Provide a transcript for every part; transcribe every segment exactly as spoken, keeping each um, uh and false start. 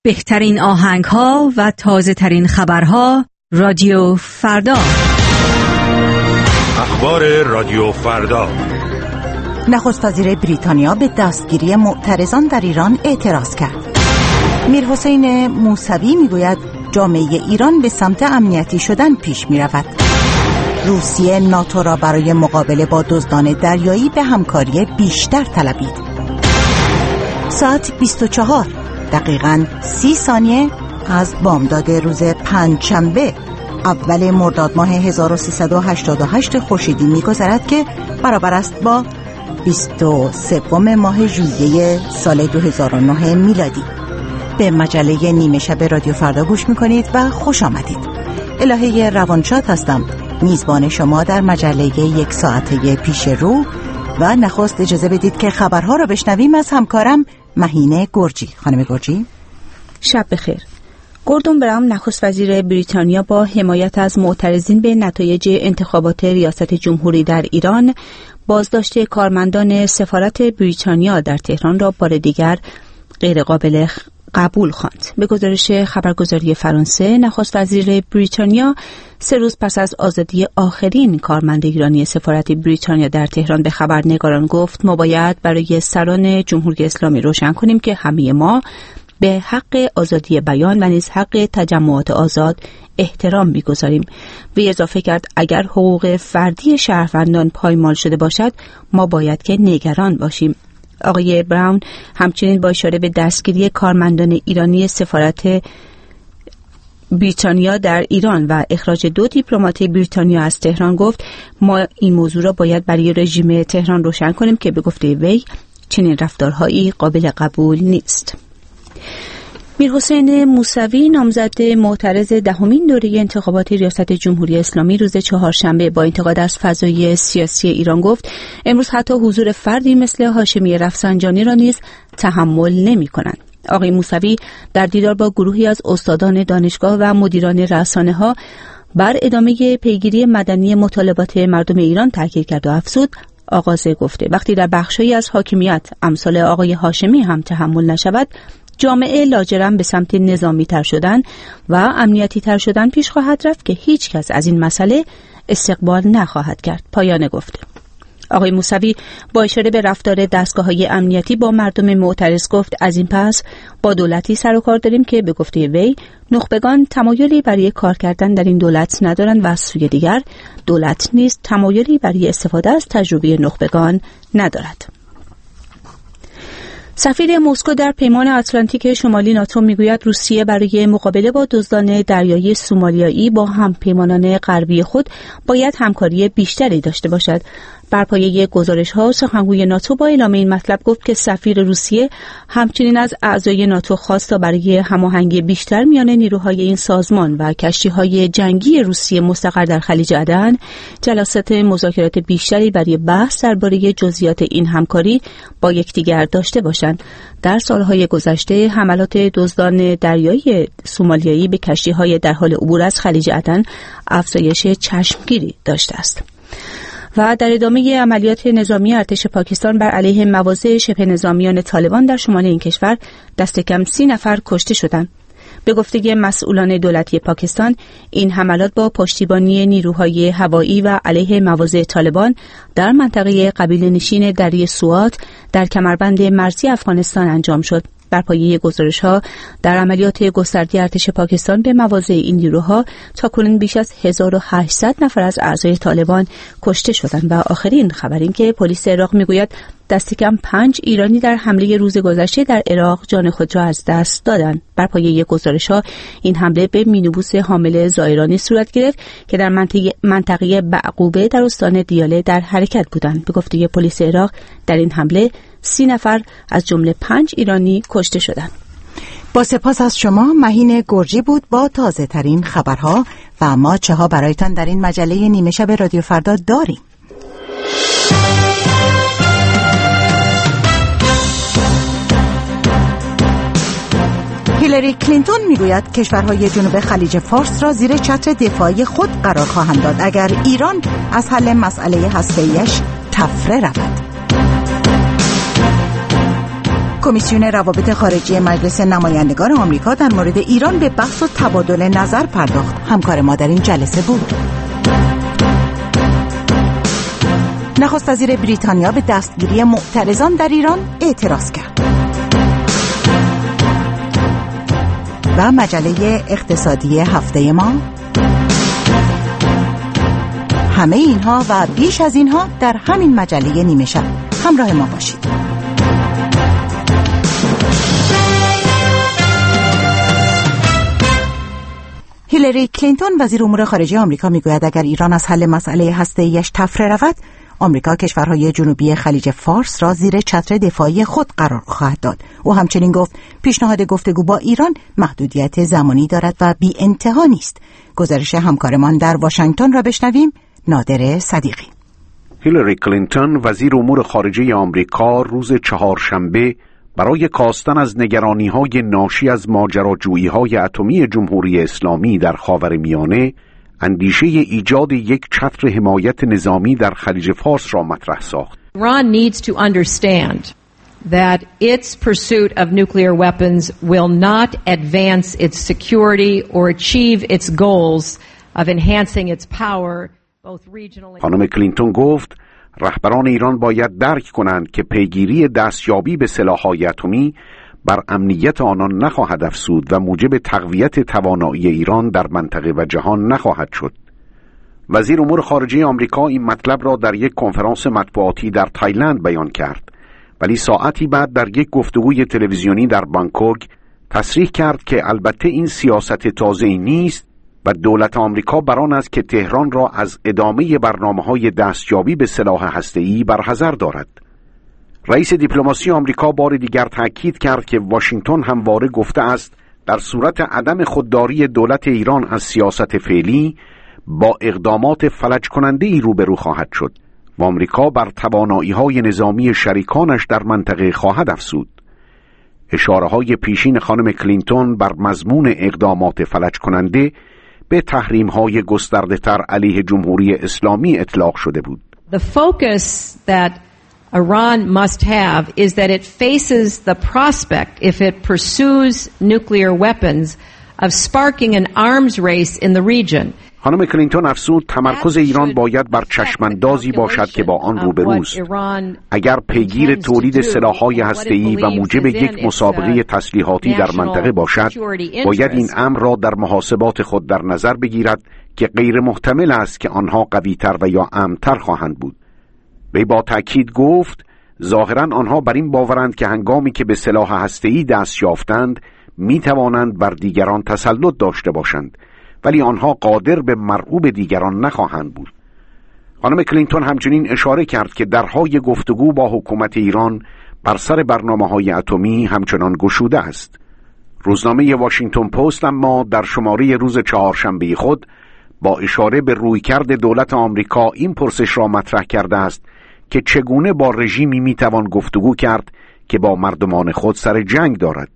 بهترین آهنگ‌ها و تازه‌ترین خبرها رادیو فردا. اخبار رادیو فردا. نخست وزیر بریتانیا به دستگیری معترضان در ایران اعتراض کرد. میرحسین موسوی میگوید جامعه ایران به سمت امنیتی شدن پیش می‌رود. روسیه ناتو را برای مقابله با دزدان دریایی به همکاری بیشتر طلبید. ساعت بیست و چهار دقیقاً سی ثانیه از بامداد روز پنجشنبه اول مرداد ماه هزار و سیصد و هشتاد و هشت خورشیدی می‌گذرد که برابر است با بیست و سوم ماه ژوئیه سال دو هزار و نه میلادی. به مجله نیمه شب رادیو فردا گوش می‌کنید و خوش آمدید. الهه روانشاد هستم، میزبان شما در مجله یک ساعته پیش رو. و نخست اجازه بدید که خبرها را بشنویم از همکارم مهینه گرجی. خانم گرجی، شب بخیر. گوردون براون نخست وزیر بریتانیا با حمایت از معترضین به نتایج انتخابات ریاست جمهوری در ایران بازداشت کارمندان سفارت بریتانیا در تهران را بار دیگر غیرقابل قبول خواند. به گزارش خبرگزاری فرانسه، نخست وزیر بریتانیا سه روز پس از آزادی آخرین کارمند ایرانی سفارت بریتانیا در تهران به خبرنگاران گفت ما باید برای سران جمهوری اسلامی روشن کنیم که همه ما به حق آزادی بیان و نیز حق تجمعات آزاد احترام می‌گذاریم. به اضافه کرد اگر حقوق فردی شهروندان پایمال شده باشد ما باید که نگران باشیم. آقای براون همچنین با اشاره به دستگیری کارمندان ایرانی سفارت بریتانیا در ایران و اخراج دو دیپلمات بریتانیا از تهران گفت ما این موضوع را باید برای رژیم تهران روشن کنیم که به گفته وی چنین رفتارهایی قابل قبول نیست. میرحسین موسوی نامزد معترض دهمین دوره انتخابات ریاست جمهوری اسلامی روز چهارشنبه با انتقاد از فضای سیاسی ایران گفت امروز حتی حضور فردی مثل هاشمی رفسنجانی را نیز تحمل نمی‌کنند. آقای موسوی در دیدار با گروهی از استادان دانشگاه و مدیران رسانه‌ها بر ادامه پیگیری مدنی مطالبات مردم ایران تاکید کرد و افزود آغاز گفته وقتی در بخشی از حاکمیت امثال آقای هاشمی هم تحمل نشود جامعه لاجرم به سمت نظامی تر شدن و امنیتی تر شدن پیش خواهد رفت که هیچ کس از این مسئله استقبال نخواهد کرد. پایان گفته. آقای موسوی با اشاره به رفتار دستگاه‌های امنیتی با مردم معترض گفت از این پس با دولتی سر و کار داریم که به گفته وی نخبگان تمایلی برای کار کردن در این دولت ندارند و از سوی دیگر دولت نیز تمایلی برای استفاده از تجربه نخبگان ندارد. سفیر مسکو در پیمان اتلانتیک شمالی ناتو میگوید روسیه برای مقابله با دزدان دریایی سومالیایی با همپیمانان غربی خود باید همکاری بیشتری داشته باشد. بر پایه گزارش‌ها سخنگوی ناتو با اعلام این مطلب گفت که سفیر روسیه همچنین از اعضای ناتو خواست تا برای هماهنگی بیشتر میان نیروهای این سازمان و کشتی‌های جنگی روسیه مستقر در خلیج عدن جلسات مذاکرات بیشتری برای بحث درباره جزئیات این همکاری با یکدیگر داشته باشند. در سالهای گذشته حملات دزدان دریایی سومالیایی به کشتی‌های در حال عبور از خلیج عدن افزایش چشمگیری داشته است. و در ادامه عملیات نظامی ارتش پاکستان بر علیه مواضع شبه نظامیان طالبان در شمال این کشور دست کم سی نفر کشته شدند. به گفته مسئولان دولتی پاکستان این حملات با پشتیبانی نیروهای هوایی و علیه مواضع طالبان در منطقه قبیله نشین دره سوات در کمربند مرزی افغانستان انجام شد. بر پایه گزارش‌ها در عملیات گسترده ارتش پاکستان به مواضع این نیروها تاکنون بیش از هزار و هشتصد نفر از اعضای طالبان کشته شدند. و آخرین خبر این که پلیس عراق میگوید دست کم پنج ایرانی در حمله روز گذشته در عراق جان خود را از دست دادند. بر پایه گزارش‌ها این حمله به مینیبوس حامل زائرانی صورت گرفت که در منطقه منطقه بعقوبه در استان دیاله در حرکت بودند. به گفته پلیس عراق در این حمله سی نفر از جمله پنج ایرانی کشته شدند. با سپاس از شما مهین گرجی بود با تازه ترین خبرها و ما چه ها برایتان در این مجله نیمه شب رادیو فردا داریم. هیلاری کلینتون میگوید کشورهای جنوب خلیج فارس را زیر چتر دفاعی خود قرار خواهند داد اگر ایران از حل مسئله هسته‌ایش تفره رود. کمیسیون روابط خارجی مجلس نمایندگان آمریکا در مورد ایران به بحث و تبادل نظر پرداخت. همکار ما در این جلسه بود. نخست وزیر بریتانیا به دستگیری معترضان در ایران اعتراض کرد. و مجله اقتصادی هفته ما. همه اینها و بیش از اینها در همین مجله نیمه شب. همراه ما باشید. هیلاری کلینتون وزیر امور خارجه آمریکا میگوید اگر ایران از حل مسئله هسته‌ایش تفره رود، آمریکا کشورهای جنوبی خلیج فارس را زیر چتر دفاعی خود قرار خواهد داد. او همچنین گفت پیشنهاد گفتگو با ایران محدودیت زمانی دارد و بی انتها نیست. گزارش همکارمان در واشنگتن را بشنویم. نادر صدیقی. هیلاری کلینتون وزیر امور خارجه آمریکا روز چهارشنبه برای کاستن از نگرانی‌های ناشی از ماجراجویی‌های اتمی جمهوری اسلامی در خاورمیانه اندیشه ایجاد یک چتر حمایت نظامی در خلیج فارس را مطرح ساخت. Iran needs to understand that its pursuit of nuclear weapons will not advance its security or achieve its goals of enhancing its power both regionally. خانم کلینتون گفت رهبران ایران باید درک کنند که پیگیری دستیابی به سلاح‌های اتمی بر امنیت آنان نخواهد افزود و موجب تقویت توانایی ایران در منطقه و جهان نخواهد شد. وزیر امور خارجه آمریکا این مطلب را در یک کنفرانس مطبوعاتی در تایلند بیان کرد، ولی ساعتی بعد در یک گفتگوی تلویزیونی در بانکوک تصریح کرد که البته این سیاست تازه‌ای نیست و دولت آمریکا بر آن است که تهران را از ادامه برنامه‌های دستیابی به سلاح هسته‌ای برحذر دارد. رئیس دیپلماسی آمریکا بار دیگر تأکید کرد که واشنگتن همواره گفته است در صورت عدم خودداری دولت ایران از سیاست فعلی با اقدامات فلج کننده‌ای روبرو خواهد شد و آمریکا بر توانایی‌های نظامی شریکانش در منطقه خواهد افزود. اشاره‌های پیشین خانم کلینتون بر مضمون اقدامات فلج کننده به تحریم‌های گسترده‌تر علیه جمهوری اسلامی اطلاق شده بود. The focus that Iran must have is that it faces the prospect, if it pursues nuclear weapons, of sparking an arms race in the region. خانم کلینتون افزود تمرکز ایران باید بر چشماندازی باشد که با آن روبروست. اگر پیگیر تولید سلاح‌های هسته‌ای و موجب یک مسابقه تسلیحاتی در منطقه باشد، باید این امر را در محاسبات خود در نظر بگیرد که غیر محتمل است که آنها قوی‌تر و یا امن‌تر خواهند بود. وی با تأکید گفت ظاهراً آنها بر این باورند که هنگامی که به سلاح هسته‌ای دست یافتند می توانند بر دیگران تسلط داشته باشند، ولی آنها قادر به مرعوب دیگران نخواهند بود. خانم کلینتون همچنین اشاره کرد که درهای گفتگو با حکومت ایران بر سر برنامه‌های اتمی همچنان گشوده است. روزنامه واشنگتن پست اما در شماره روز چهارشنبه خود با اشاره به رویکرد دولت آمریکا این پرسش را مطرح کرده است که چگونه با رژیمی میتوان گفتگو کرد که با مردمان خود سر جنگ دارد.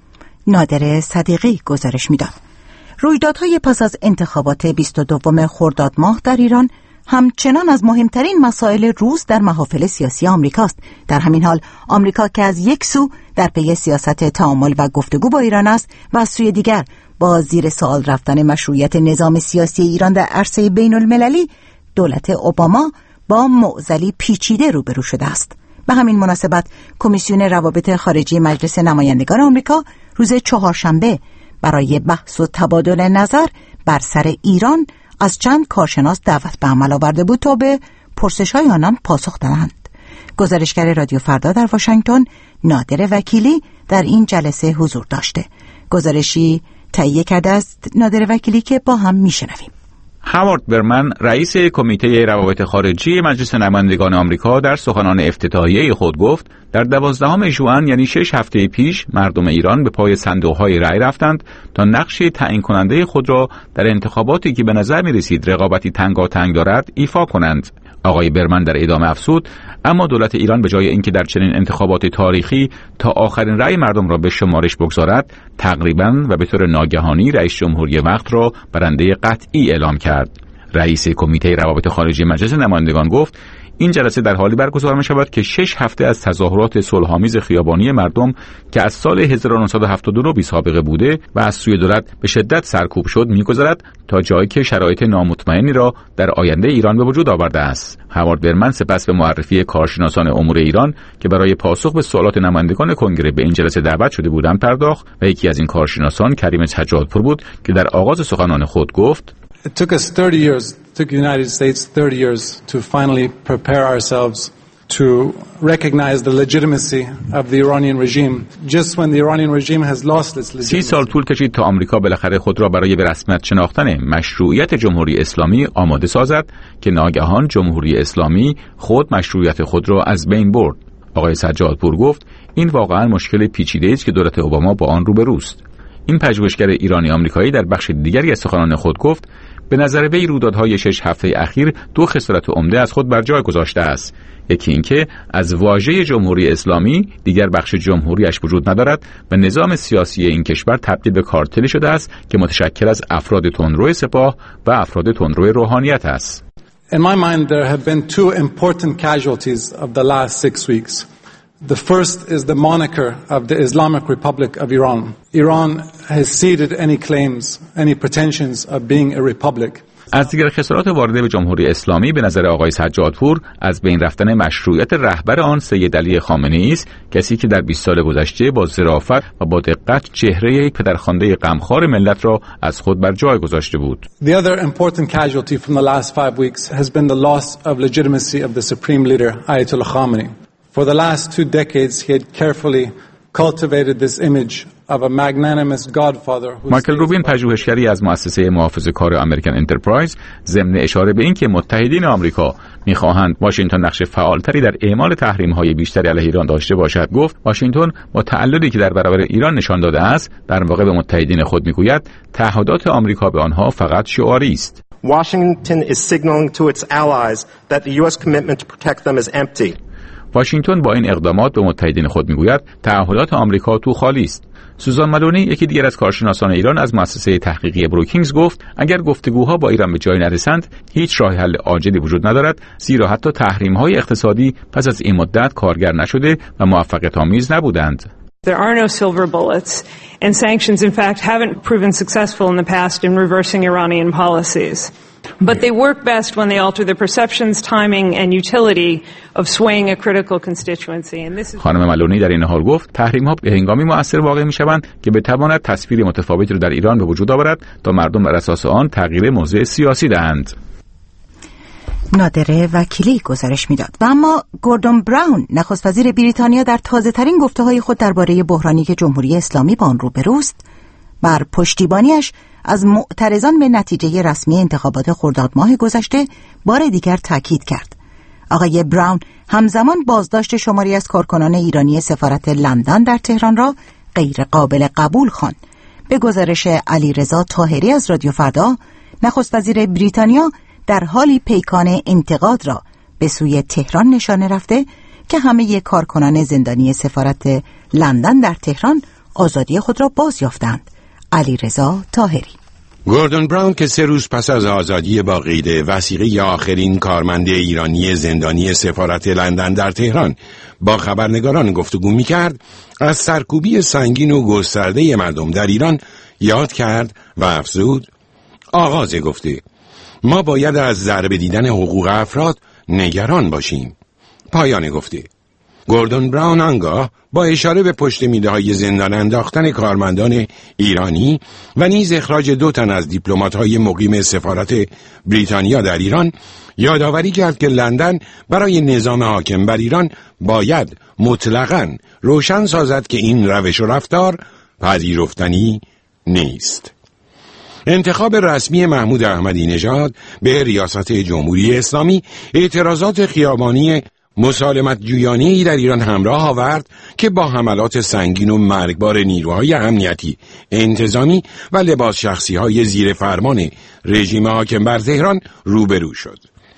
نادر صدیقی گزارش میداد. رویدادهای پس از انتخابات بیست و دوم خرداد ماه در ایران همچنان از مهمترین مسائل روز در محافل سیاسی آمریکاست. در همین حال آمریکا که از یک سو در پی سیاست تعامل و گفتگو با ایران است و از سوی دیگر با زیر سوال رفتن مشروعیت نظام سیاسی ایران در عرصه بین المللی، دولت اوباما با معضلی پیچیده روبرو شده است. به همین مناسبت کمیسیون روابط خارجی مجلس نمایندگان آمریکا روز چهارشنبه برای بحث و تبادل نظر بر سر ایران از چند کارشناس دعوت به عمل آورده بود تا به پرسش‌های آنان پاسخ دهند. گزارشگر رادیو فردا در واشنگتن نادر وکیلی در این جلسه حضور داشته. گزارشی تهیه کرده است نادر وکیلی که با هم میشنویم. هاوارد برمن رئیس کمیته روابط خارجی مجلس نمایندگان آمریکا در سخنان افتتاحیه خود گفت در دوازدهم ژوئن یعنی شش هفته پیش مردم ایران به پای صندوق‌های رأی رفتند تا نقش تعیین کننده خود را در انتخاباتی که به نظر می‌رسید رقابتی تنگاتنگ دارد ایفا کنند. آقای برمن در ادامه افزود اما دولت ایران به جای اینکه در چنین انتخابات تاریخی تا آخرین رأی مردم را به شمارش بگذارد، تقریباً و به طور ناگهانی رئیس جمهوری وقت را برنده قطعی اعلام کرد. رئیس کمیته روابط خارجی مجلس نمایندگان گفت این جلسه در حالی برگزار می شود که شش هفته از تظاهرات صلح‌آمیز خیابانی مردم که از سال هزار و نهصد و هفتاد و نه بی سابقه بوده و از سوی دولت به شدت سرکوب شد می‌گذرد تا جایی که شرایط نامطمئنی را در آینده ایران به وجود آورده است. هوارد برمن سپس به معرفی کارشناسان امور ایران که برای پاسخ به سوالات نمایندگان کنگره به این جلسه دعوت شده بودند پرداخت و یکی از این کارشناسان کریم سجادپور بود که در آغاز سخنان خود گفت: It took us thirty years, it took the United States thirty years to finally prepare ourselves to recognize the legitimacy of the Iranian regime. Just when the Iranian regime has lost its legitimacy. سی سال طول کشید تا آمریکا بالاخره خود را برای به رسمیت شناختن مشروعیت جمهوری اسلامی آماده سازد که ناگهان جمهوری اسلامی خود مشروعیت خود را از بین برد. آقای سجادپور گفت این واقعا مشکل پیچیده‌ای است که دولت اوباما با آن روبروست. این پژوهشگر ایرانی آمریکایی در بخش دیگری از سخنان خود گفت به نظر وی رویدادهای شش هفته اخیر دو خصلت عمده از خود بر جای گذاشته است. یکی اینکه از واژه جمهوری اسلامی دیگر بخش جمهوریش وجود ندارد و نظام سیاسی این کشور تبدیل به کارتلی شده است که متشکل از افراد تندرو سپاه و افراد تندرو روحانیت است. In my mind there have been two important casualties of the last six weeks. The first is the moniker of the Islamic Republic of Iran. Iran has ceded any claims, any pretensions of being a republic. از دیگر خسارات وارده به جمهوری اسلامی به نظر آقای سجادپور از بین رفتن مشروعیت رهبر آن سید علی خامنه‌ای است، کسی که در بیست سال گذشته با ظرافت و با دقت چهره پدرخوانده غمخوار ملت را از خود بر جای گذاشته بود. The other important casualty from the last five weeks has been the loss of legitimacy of the supreme leader Ayatollah Khamenei. For the last two decades he had carefully cultivated this image of a magnanimous godfather. مایکل روبین پژوهشگری از مؤسسه محافظه‌کار امریکن انترپرایز ضمن اشاره به اینکه متحدین آمریکا می‌خواهند واشنگتن نقش فعالتری در اعمال تحریم‌های بیشتری علیه ایران داشته باشد گفت واشنگتن با تعللی که در برابر ایران نشان داده است در واقع به متحدین خود می‌گوید تعهدات آمریکا به آنها فقط شعاری است. Washington is signaling to its allies that the U S commitment to protect them is empty. واشنگتن با این اقدامات به متحدین خود میگوید تعهدات آمریکا تو خالی است. سوزان ملونی یکی دیگر از کارشناسان ایران از مؤسسه تحقیقی بروکینگز گفت اگر گفتگوها با ایران به جای نرسند هیچ راه حل عاجلی وجود ندارد، زیرا حتی تحریم‌های اقتصادی پس از این مدت کارگر نشده و موفقیت آمیز نبودند. There are no silver bullets, and sanctions in fact haven't proven successful in the past in reversing Iranian policies. But they work best when they alter the perceptions, timing and utility of swaying a critical constituency. And this is خانم ملونی در این حال گفت تحریم‌ها به هنگامی مؤثر واقع می‌شوند که بتواند تصویر متفاوتی را در ایران به وجود آورد تا مردم بر اساس آن تغییر موضع سیاسی دهند. نادره وکیلی گزارش میداد. و اما گوردون براون نخست وزیر بریتانیا در تازه‌ترین گفته‌های خود درباره بحرانی که جمهوری اسلامی با آن روبروست بر پشتیبانیش از معترضان به نتیجه رسمی انتخابات خرداد ماه گذشته بار دیگر تاکید کرد. آقای براون همزمان بازداشت شماری از کارکنان ایرانی سفارت لندن در تهران را غیر قابل قبول خواند. به گزارش علیرضا طاهری از رادیو فردا، نخست وزیر بریتانیا در حالی پیکان انتقاد را به سوی تهران نشانه رفته که همه کارکنان زندانی سفارت لندن در تهران آزادی خود را باز یافتند. علیرضا طاهری. گوردون براون که سه روز پس از آزادی با قید وثیقه آخرین کارمند ایرانی زندانی سفارت لندن در تهران با خبرنگاران گفتگو می‌کرد، از سرکوبی سنگین و گسترده مردم در ایران یاد کرد و افزود: آغاز گفته ما باید از ضربه دیدن حقوق افراد نگران باشیم. پایان گفته. گوردون براون آنگاه با اشاره به پشت میله های زندان انداختن کارمندان ایرانی و نیز اخراج دو تن از دیپلمات های مقیم سفارت بریتانیا در ایران یادآوری کرد که لندن برای نظام حاکم بر ایران باید مطلقاً روشن سازد که این روش و رفتار پذیرفتنی نیست. انتخاب رسمی محمود احمدی نژاد به ریاست جمهوری اسلامی اعتراضات خیابانی مسالمت جویانه‌ای در ایران همراه آورد که با حملات سنگین و مرگبار نیروهای امنیتی، انتظامی و لباس شخصی‌های زیر فرمان رژیم حاکم بر تهران روبرو شد.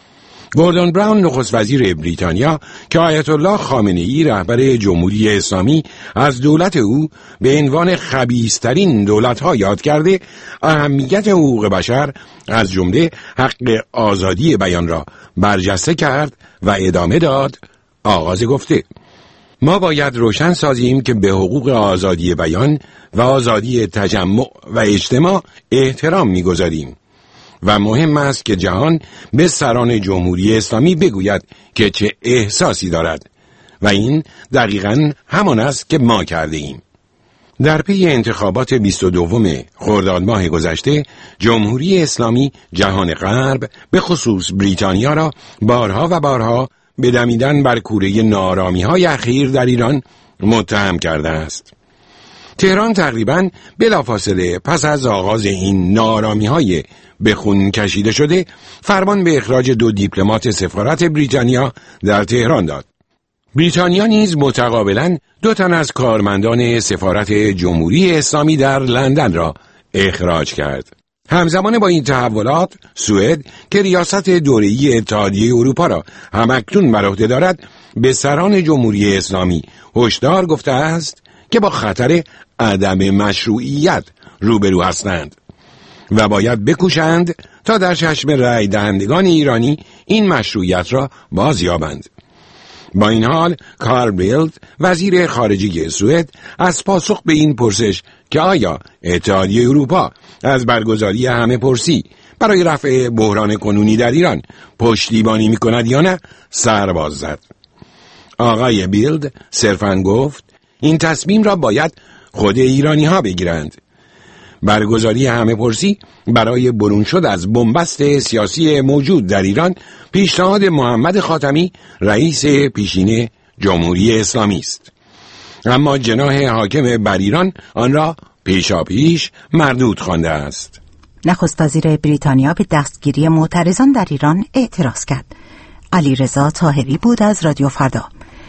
گوردون براون نخست وزیر بریتانیا که آیت الله خامنه‌ای رهبر جمهوری اسلامی از دولت او به عنوان خبیث‌ترین دولت‌ها یاد کرده، اهمیت حقوق بشر از جمله حق آزادی بیان را برجسته کرد و ادامه داد. آغاز گفته: ما باید روشن سازیم که به حقوق آزادی بیان و آزادی تجمع و اجتماع احترام می‌گذاریم و مهم است که جهان به سران جمهوری اسلامی بگوید که چه احساسی دارد و این دقیقاً همان است که ما کرده ایم. در پی انتخابات بیست و دوم خرداد ماه گذشته، جمهوری اسلامی جهان غرب به خصوص بریتانیا را بارها و بارها به دمیدن بر کوره ناآرامی‌های اخیر در ایران متهم کرده است. تهران تقریباً بلافاصله پس از آغاز این ناآرامی‌های به خون کشیده شده، فرمان به اخراج دو دیپلمات سفارت بریتانیا در تهران داد. بریتانیا نیز متقابلاً دو تن از کارمندان سفارت جمهوری اسلامی در لندن را اخراج کرد. همزمان با این تحولات، سوئد که ریاست دوره‌ای اتحادیه اروپا را همکنون بر عهده دارد، به سران جمهوری اسلامی هشدار گفته است که با خطر عدم مشروعیت روبرو هستند و باید بکوشند تا در چشم رای دهندگان ایرانی این مشروعیت را بازیابند. با این حال کارل بیلد وزیر خارجه سوئد از پاسخ به این پرسش که آیا اتحادیه اروپا از برگزاری همه پرسی برای رفع بحران کنونی در ایران پشتیبانی می‌کند یا نه سر باز زد. آقای بیلد صرفاً گفت این تصمیم را باید خود ایرانی ها بگیرند. برگزاری همه پرسی برای برون شد از بنبست سیاسی موجود در ایران پیشنهاد محمد خاتمی رئیس پیشین جمهوری اسلامی است، اما جناح حاکم بر ایران آن را پیشاپیش مردود خوانده است. نخست وزیر بریتانیا به دستگیری معترضان در ایران اعتراض کرد. علیرضا طاهری بود از رادیو فردا.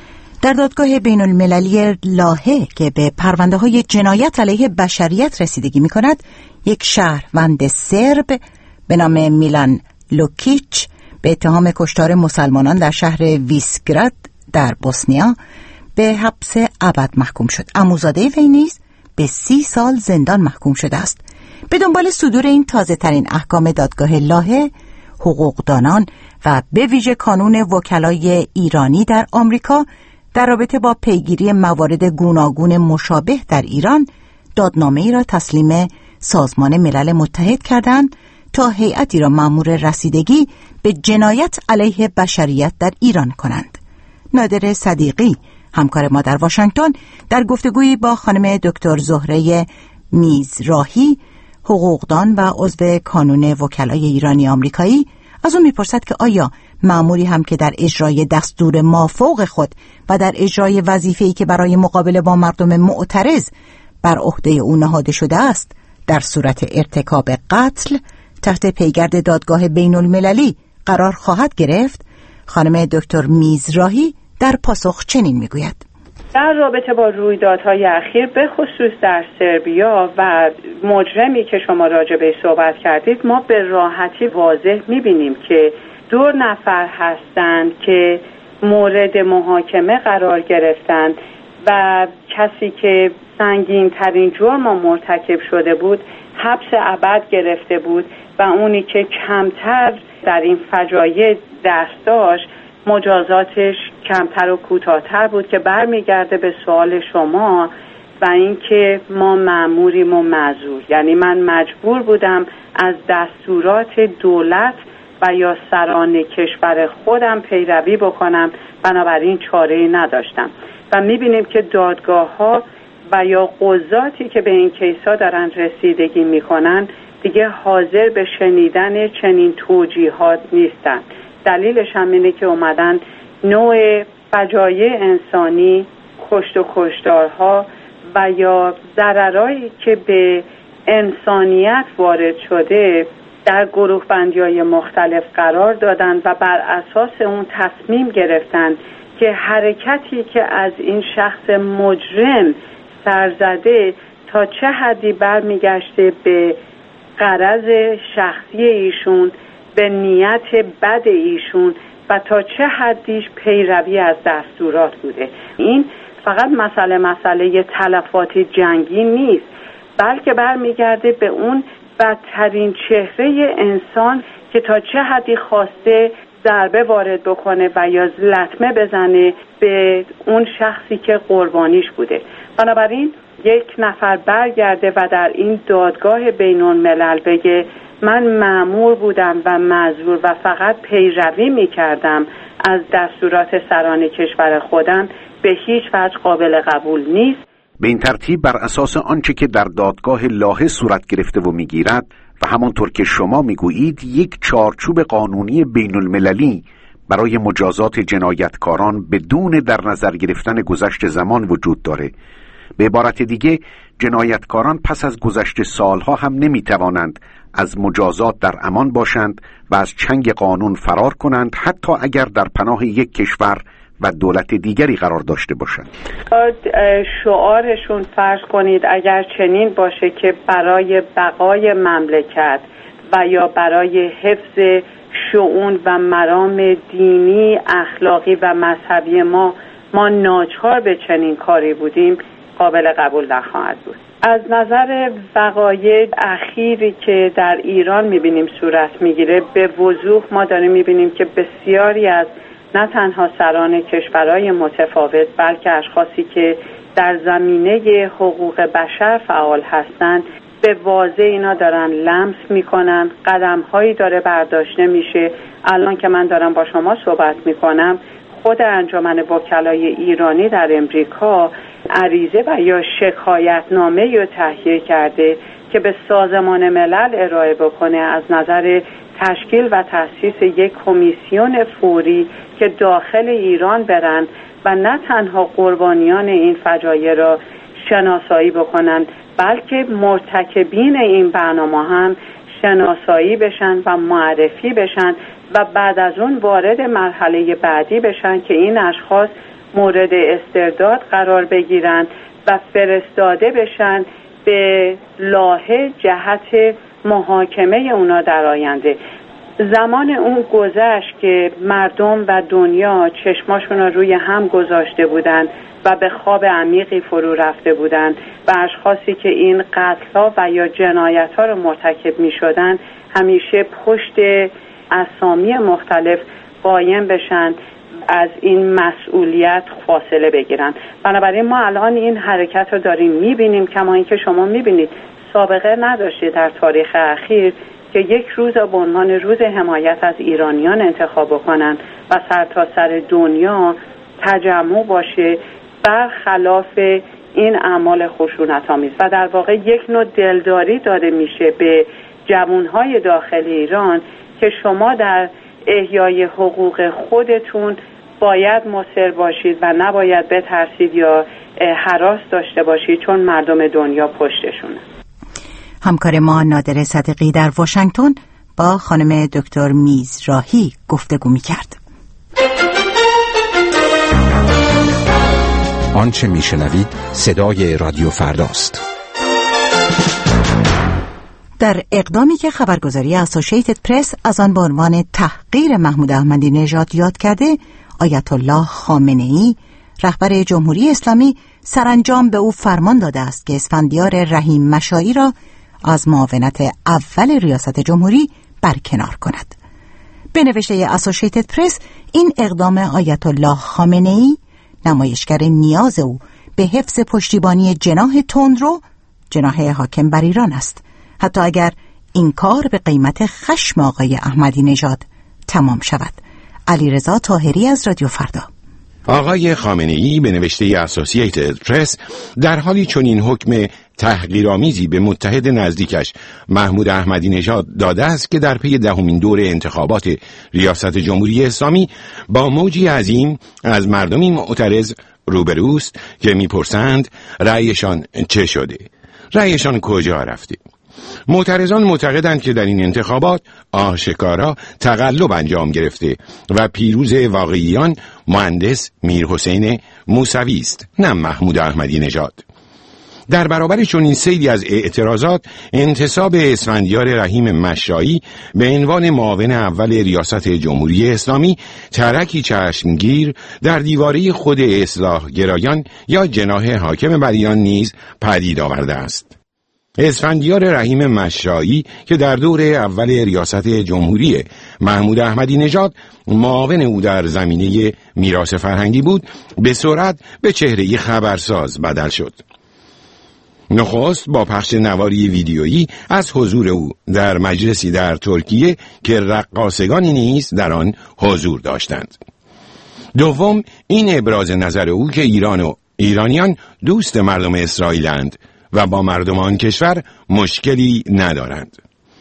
در دادگاه بین المللی لاهه که به پرونده های جنایت علیه بشریت رسیدگی می کند، یک شهروند سرب به نام میلان لوکیچ به اتهام کشتار مسلمانان در شهر ویسگراد در بوسنیا به حبس ابد محکوم شد. عموزاده وی نیز به سی سال زندان محکوم شده است. به دنبال صدور این تازه ترین احکام دادگاه لاهه، حقوقدانان و به ویژه کانون وکلای ایرانی در آمریکا در رابطه با پیگیری موارد گوناگون مشابه در ایران دادنامه‌ای را تسلیم سازمان ملل متحد کردند تا هیئتی را مأمور رسیدگی به جنایت علیه بشریت در ایران کنند. نادر صدیقی، همکار ما در واشنگتن، در گفتگویی با خانم دکتر زهره میزراهی، حقوقدان و عضو کانون وکلای ایرانی آمریکایی، از او میپرسد که آیا مأموری هم که در اجرای دستور مافوق خود و در اجرای وظیفه‌ای که برای مقابله با مردم معترض بر عهده او نهاده شده است، در صورت ارتکاب قتل تحت پیگرد دادگاه بین المللی قرار خواهد گرفت؟ خانم دکتر میزراهی در پاسخ چنین میگوید: در رابطه با رویدادهای اخیر به خصوص در سربیا و مجرمی که شما راجع به صحبت کردید، ما به راحتی واضح میبینیم که دو نفر هستند که مورد محاکمه قرار گرفتند و کسی که سنگین ترین جرم مرتکب شده بود حبس ابد گرفته بود و اونی که کمتر در این فجایع دست داشت مجازاتش کمتر و کوتاه‌تر بود، که برمیگرده به سوال شما و اینکه ما مأموریم و معذور. یعنی من مجبور بودم از دستورات دولت و یا سران کشور خودم پیروی بکنم، بنابراین چاره‌ای نداشتم. و میبینیم که دادگاه‌ها و یا قضاتی که به این کیس‌ها دارن رسیدگی میکنن دیگه حاضر به شنیدن چنین توجیهات نیستن. دلیلش هم اینه که اومدن نوع فجایع انسانی، کشت و کشتارها و یا ضررهایی که به انسانیت وارد شده در گروه بندی‌های مختلف قرار دادن و بر اساس اون تصمیم گرفتن که حرکتی که از این شخص مجرم سرزده تا چه حدی برمیگشته به غرض شخصی ایشون، به نیت بد ایشون و تا چه حدیش پیروی از دستورات بوده. این فقط مسئله مسئله تلفات جنگی نیست، بلکه برمیگرده به اون بدترین چهره انسان که تا چه حدی خواسته ضربه وارد بکنه و یا لطمه بزنه به اون شخصی که قربانیش بوده. بنابراین یک نفر برگرده و در این دادگاه بین الملل بگه من مأمور بودم و معذور و فقط پیروی میکردم از دستورات سران کشور خودم، به هیچ وجه قابل قبول نیست. به این ترتیب بر اساس آنچه که در دادگاه لاهه صورت گرفته و میگیرد و همانطور که شما میگویید یک چارچوب قانونی بین المللی برای مجازات جنایتکاران بدون در نظر گرفتن گذشت زمان وجود داره. به عبارت دیگه جنایتکاران پس از گذشت سالها هم نمیتوانند از مجازات در امان باشند و از چنگ قانون فرار کنند، حتی اگر در پناه یک کشور و دولت دیگری قرار داشته باشند. شعارشون فرض کنید اگر چنین باشه که برای بقای مملکت و یا برای حفظ شؤون و مرام دینی، اخلاقی و مذهبی ما ما ناچار به چنین کاری بودیم، قابل قبول نخواهد بود. از نظر وقایع اخیری که در ایران میبینیم صورت میگیره، به وضوح ما داریم میبینیم که بسیاری از نه تنها سران کشورهای متفاوت بلکه اشخاصی که در زمینه حقوق بشر فعال هستند به واضح اینا دارن لمس میکنن، قدمهایی داره برداشته میشه. الان که من دارم با شما صحبت میکنم، خود انجمن وکلای ایرانی در امریکا عریضه و یا شکایتنامه رو تهیه کرده که به سازمان ملل ارائه بکنه از نظر تشکیل و تأسیس یک کمیسیون فوری که داخل ایران برن و نه تنها قربانیان این فجایع را شناسایی بکنن، بلکه مرتکبین این برنامه هم شناسایی بشن و معرفی بشن و بعد از اون وارد مرحله بعدی بشن که این اشخاص مورد استرداد قرار بگیرن و فرستاده بشن به لاهه جهت محاکمه اونا در آینده. زمان اون گذشت که مردم و دنیا چشماشون رو روی هم گذاشته بودن و به خواب عمیقی فرو رفته بودن و اشخاصی که این قتل‌ها و یا جنایت‌ها رو مرتکب می‌شدن همیشه پشت اسامی مختلف قایم بشن، از این مسئولیت فاصله بگیرن. بنابراین ما الان این حرکت رو داریم می‌بینیم، کما اینکه شما می‌بینید سابقه نداشته در تاریخ اخیر که یک روز به عنوان روز حمایت از ایرانیان انتخاب بکنن و سرتاسر دنیا تجمع باشه برخلاف این اعمال خشونت‌آمیز و در واقع یک نوع دلداری داده میشه به جوانهای داخل ایران که شما در احیای حقوق خودتون باید مصر باشید و نباید بترسید یا هراس داشته باشید چون مردم دنیا پشتشونه. همکار ما نادر صدیقی در واشنگتن با خانم دکتر میزراهی گفتگو می‌کرد. آنچه میشنوید صدای رادیو فرداست. در اقدامی که خبرگزاری اسوسییتد پرس از آن به عنوان تحقیر محمود احمدی نژاد یاد کرده، آیت الله خامنه‌ای رهبر جمهوری اسلامی سرانجام به او فرمان داده است که اسفندیار رحیم مشایی را از معاونت اول ریاست جمهوری برکنار کند. به نوشته اسوسییتد پرس این اقدام آیت الله خامنه‌ای نمایشگر نیاز او به حفظ پشتیبانی جناح تندرو، جناح حاکم بر ایران است، حتی اگر این کار به قیمت خشم آقای احمدی نژاد تمام شود. علیرضا طاهری از رادیو فردا. آقای خامنه‌ای به نوشته اسوسییتد پرس در حالی چنین حکم تحقیرآمیزی به متحد نزدیکش محمود احمدی نژاد داده است که در پی دهمین دور انتخابات ریاست جمهوری اسلامی با موجی عظیم از مردمی معترض روبروست که میپرسند رأیشان چه شده؟ رأیشان کجا رفته؟ معترضان معتقدند که در این انتخابات آشکارا تقلب انجام گرفته و پیروز واقعیان مهندس میرحسین موسوی است، نه محمود احمدی نژاد. در برابر چنین سیلی از اعتراضات، انتصاب اسفندیار رحیم مشایی به عنوان معاون اول ریاست جمهوری اسلامی ترکی چشمگیر در دیواره خود اصلاح گرایان یا جناح حاکم بر ایران نیز پدید آورده است. اسفندیار رحیم مشایی که در دور اول ریاست جمهوری محمود احمدی نژاد معاون او در زمینه میراث فرهنگی بود، به سرعت به چهره خبرساز بدل شد. نخست با پخش نواری ویدیویی از حضور او در مجلسی در ترکیه که رقاصگانی نیز در آن حضور داشتند. دوم، این ابراز نظر او که ایران و ایرانیان دوست مردم اسرائیلند و با مردم آن کشور مشکلی ندارند.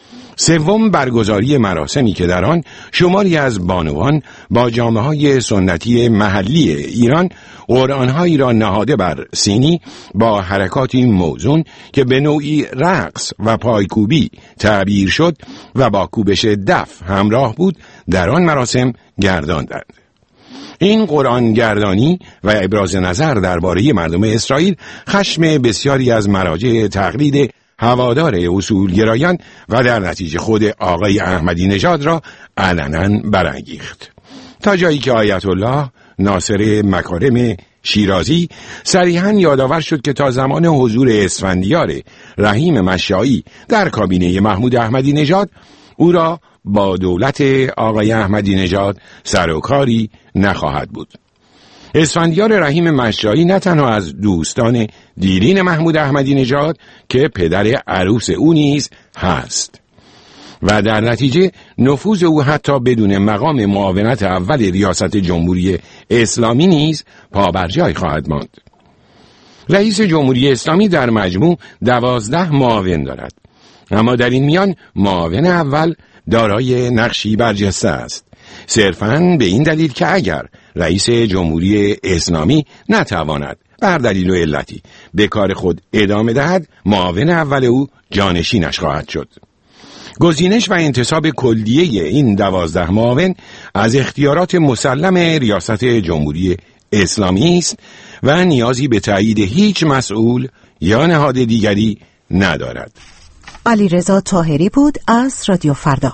سوم، برگزاری مراسمی که در آن شماری از بانوان با جامه‌های سنتی محلی ایران قرآن‌هایی را نهاده بر سینی با حرکاتی موزون که به نوعی رقص و پایکوبی تعبیر شد و با کوبش دف همراه بود، در آن مراسم گرداندند. این قرآن گردانی و ابراز نظر درباره مردم اسرائیل خشم بسیاری از مراجع تقلید هوادار اصولگرایان و در نتیجه خود آقای احمدی نژاد را علنا برانگیخت، تا جایی که آیت الله ناصر مکارم شیرازی صریحاً یادآور شد که تا زمان حضور اسفندیار رحیم مشایی در کابینه محمود احمدی نژاد او را با دولت آقای احمدی نژاد سر و کاری نخواهد بود. اسفندیار رحیم مشایی نه تنها از دوستان دیرین محمود احمدی نژاد که پدر عروس او نیز هست و در نتیجه نفوذ او حتی بدون مقام معاونت اول ریاست جمهوری اسلامی نیز پابرجای خواهد ماند. رئیس جمهوری اسلامی در مجموع دوازده معاون دارد، اما در این میان معاون اول دارای نقشی برجسته است، صرفاً به این دلیل که اگر رئیس جمهوری اسلامی نتواند بر دلیل و علتی به کار خود ادامه دهد، معاون اول او جانشینش خواهد شد. گزینش و انتصاب کلیه این دوازده معاون از اختیارات مسلم ریاست جمهوری اسلامی است و نیازی به تایید هیچ مسئول یا نهاد دیگری ندارد. علیرضا طاهری بود از رادیو فردا.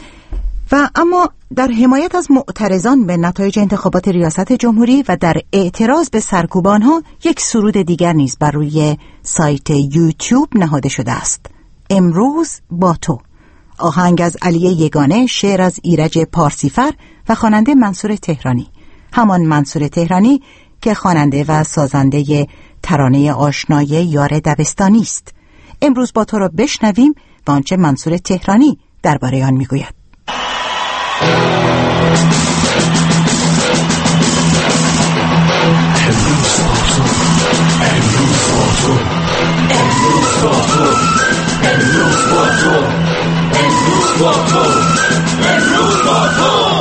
و اما در حمایت از معترضان به نتایج انتخابات ریاست جمهوری و در اعتراض به سرکوب آنها، یک سرود دیگر نیز بر روی سایت یوتیوب نهاده شده است. امروز با تو، آهنگ از علی یگانه، شعر از ایرج پارسیفر و خواننده منصور تهرانی، همان منصور تهرانی که خواننده و سازنده ترانه آشنای یار دبستانی است. امروز با تو را بشنویم و آنچه منصور تهرانی درباره آن میگوید. امروز با تو، امروز با تو، امروز با تو، امروز با تو، امروز با تو، امروز با تو.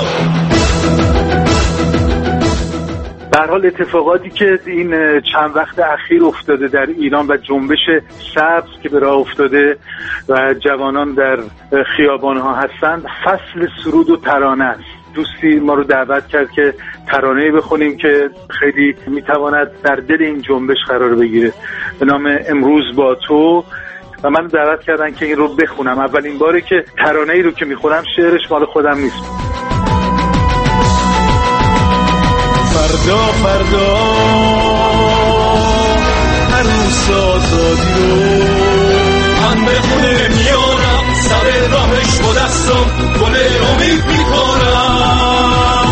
در حال اتفاقاتی که این چند وقت اخیر افتاده در ایران و جنبش سبز که به راه افتاده و جوانان در خیابان‌ها هستند، فصل سرود و ترانه است. دوستی ما رو دعوت کرد که ترانه‌ای بخونیم که خیلی میتواند در دل این جنبش قرار بگیره، به نام امروز با تو، و من دعوت کردن که این رو بخونم. اولین باره که ترانه‌ای رو که میخونم شعرش مال خودم نیست. فردا فردا عروس آزادی رو من به خونه میارم، سر راهش با دستم گل امید میکنم.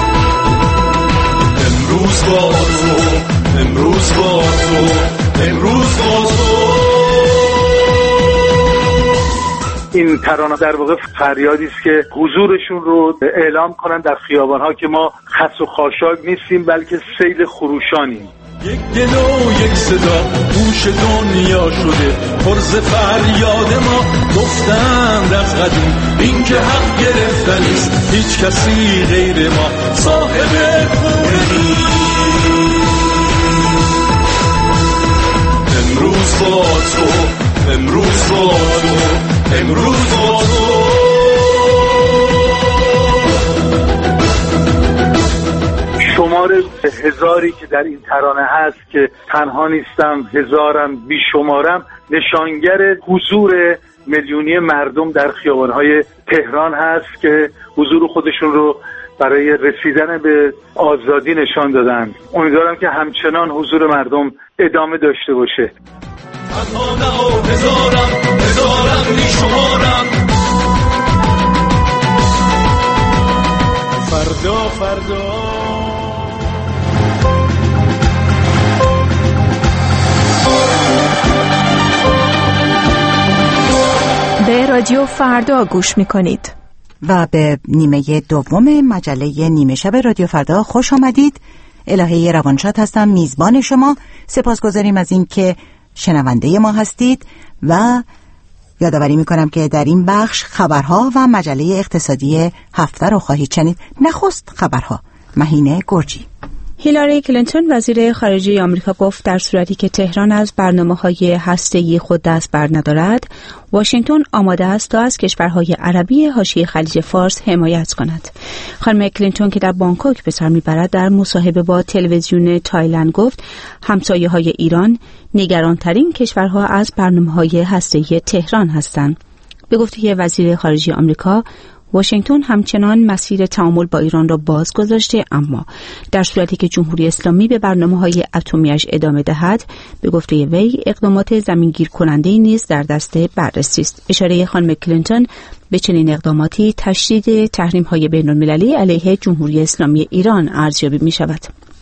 امروز با تو، امروز با تو، امروز با تو. این ترانه در واقع فریادی است که حضورشون رو اعلام کنن در خیابان‌ها که ما خس و خاشاک نیستیم بلکه سیل خروشانیم. یک دل و یک صدا گوش دنیا شده، پرز فریاد ما گفتند از قدیم، این که حق گرفتنیست هیچ کسی غیر ما صاحب خونه نیست. امروز با تو، امروز با تو، امروز با تو. شمار هزاری که در این ترانه هست که تنها نیستم هزارم بیشمارم نشانگر حضور میلیونی مردم در خیابان‌های تهران هست که حضور خودشون رو برای رسیدن به آزادی نشان دادن. امیدوارم که همچنان حضور مردم ادامه داشته باشه. هزارم هزارم بیشمارم فردا فردا به رادیو فردا گوش میکنید و به نیمه دوم مجله نیمه شب رادیو فردا خوش آمدید. الهه روانشاد هستم، میزبان شما. سپاسگزاریم از این که شنونده ما هستید و یادآوری میکنم که در این بخش خبرها و مجله اقتصادی هفته رو خواهید شنید. نخست خبرها. مهینه گرجی. هیلاری کلینتون وزیر خارجه آمریکا گفت در صورتی که تهران از برنامه‌های هسته‌ای خود دست بر ندارد، واشنگتن آماده است تا از کشورهای عربی حاشیه خلیج فارس حمایت کند. خانم کلینتون که در بانکوک به سر میبرد در مصاحبه با تلویزیون تایلند گفت همسایه‌های ایران نگرانترین کشورها از برنامه‌های هسته‌ای تهران هستند. به گفته وزیر خارجه آمریکا، واشنگتن همچنان مسیر تعامل با ایران را باز گذاشته، اما در صورتی که جمهوری اسلامی به برنامه‌های اتمی‌اش ادامه دهد، به گفته وی اقدامات زمینگیر کننده نیز در دست بررسی است. اشاره خانم کلینتون به چنین اقداماتی تشدید تحریم‌های بین‌المللی علیه جمهوری اسلامی ایران ارزیابی می‌شود.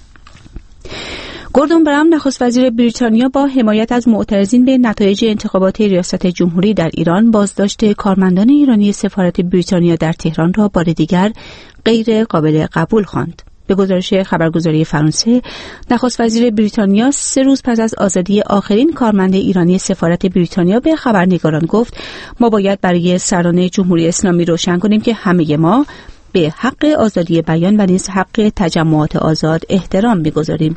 گوردون براون نخست وزیر بریتانیا با حمایت از معترضین به نتایج انتخابات ریاست جمهوری در ایران بازداشت کارمندان ایرانی سفارت بریتانیا در تهران را بار دیگر غیر قابل قبول خواند. به گزارش خبرگزاری فرانسه، نخست وزیر بریتانیا سه روز پس از آزادی آخرین کارمند ایرانی سفارت بریتانیا به خبرنگاران گفت: ما باید برای سران جمهوری اسلامی روشن کنیم که همه ما به حق آزادی بیان و نیز حق تجمعات آزاد احترام می‌گذاریم.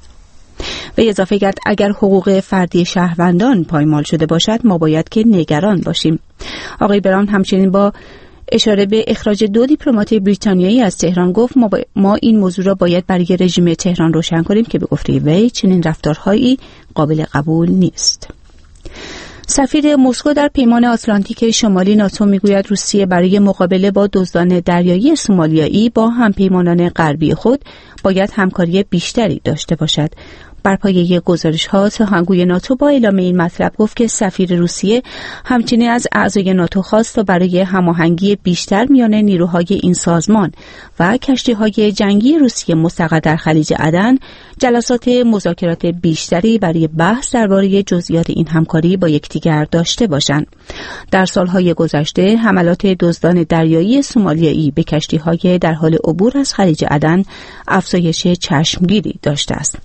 به اضافه کرد اگر حقوق فردی شهروندان پایمال شده باشد ما باید که نگران باشیم. آقای براون همچنین با اشاره به اخراج دو دیپلمات بریتانیایی از تهران گفت ما, با... ما این موضوع را باید برای رژیم تهران روشن کنیم که به گفته وی چنین رفتارهایی قابل قبول نیست. سفیر مسکو در پیمان آتلانتیک شمالی ناتو میگوید روسیه برای مقابله با دزدان دریایی سومالیایی با همپیمانان غربی خود باید همکاری بیشتری داشته باشد. بر پایه گزارش‌ها سخنگوی ناتو با اعلام این مطلب گفت که سفیر روسیه همچنین از اعضای ناتو خواست تا برای هماهنگی بیشتر میان نیروهای این سازمان و کشتی‌های جنگی روسیه مستقر در خلیج عدن جلسات مذاکرات بیشتری برای بحث درباره جزئیات این همکاری با یکدیگر داشته باشند. در سالهای گذشته حملات دزدان دریایی سومالیایی به کشتی‌های در حال عبور از خلیج عدن افزایش چشمگیری داشته است.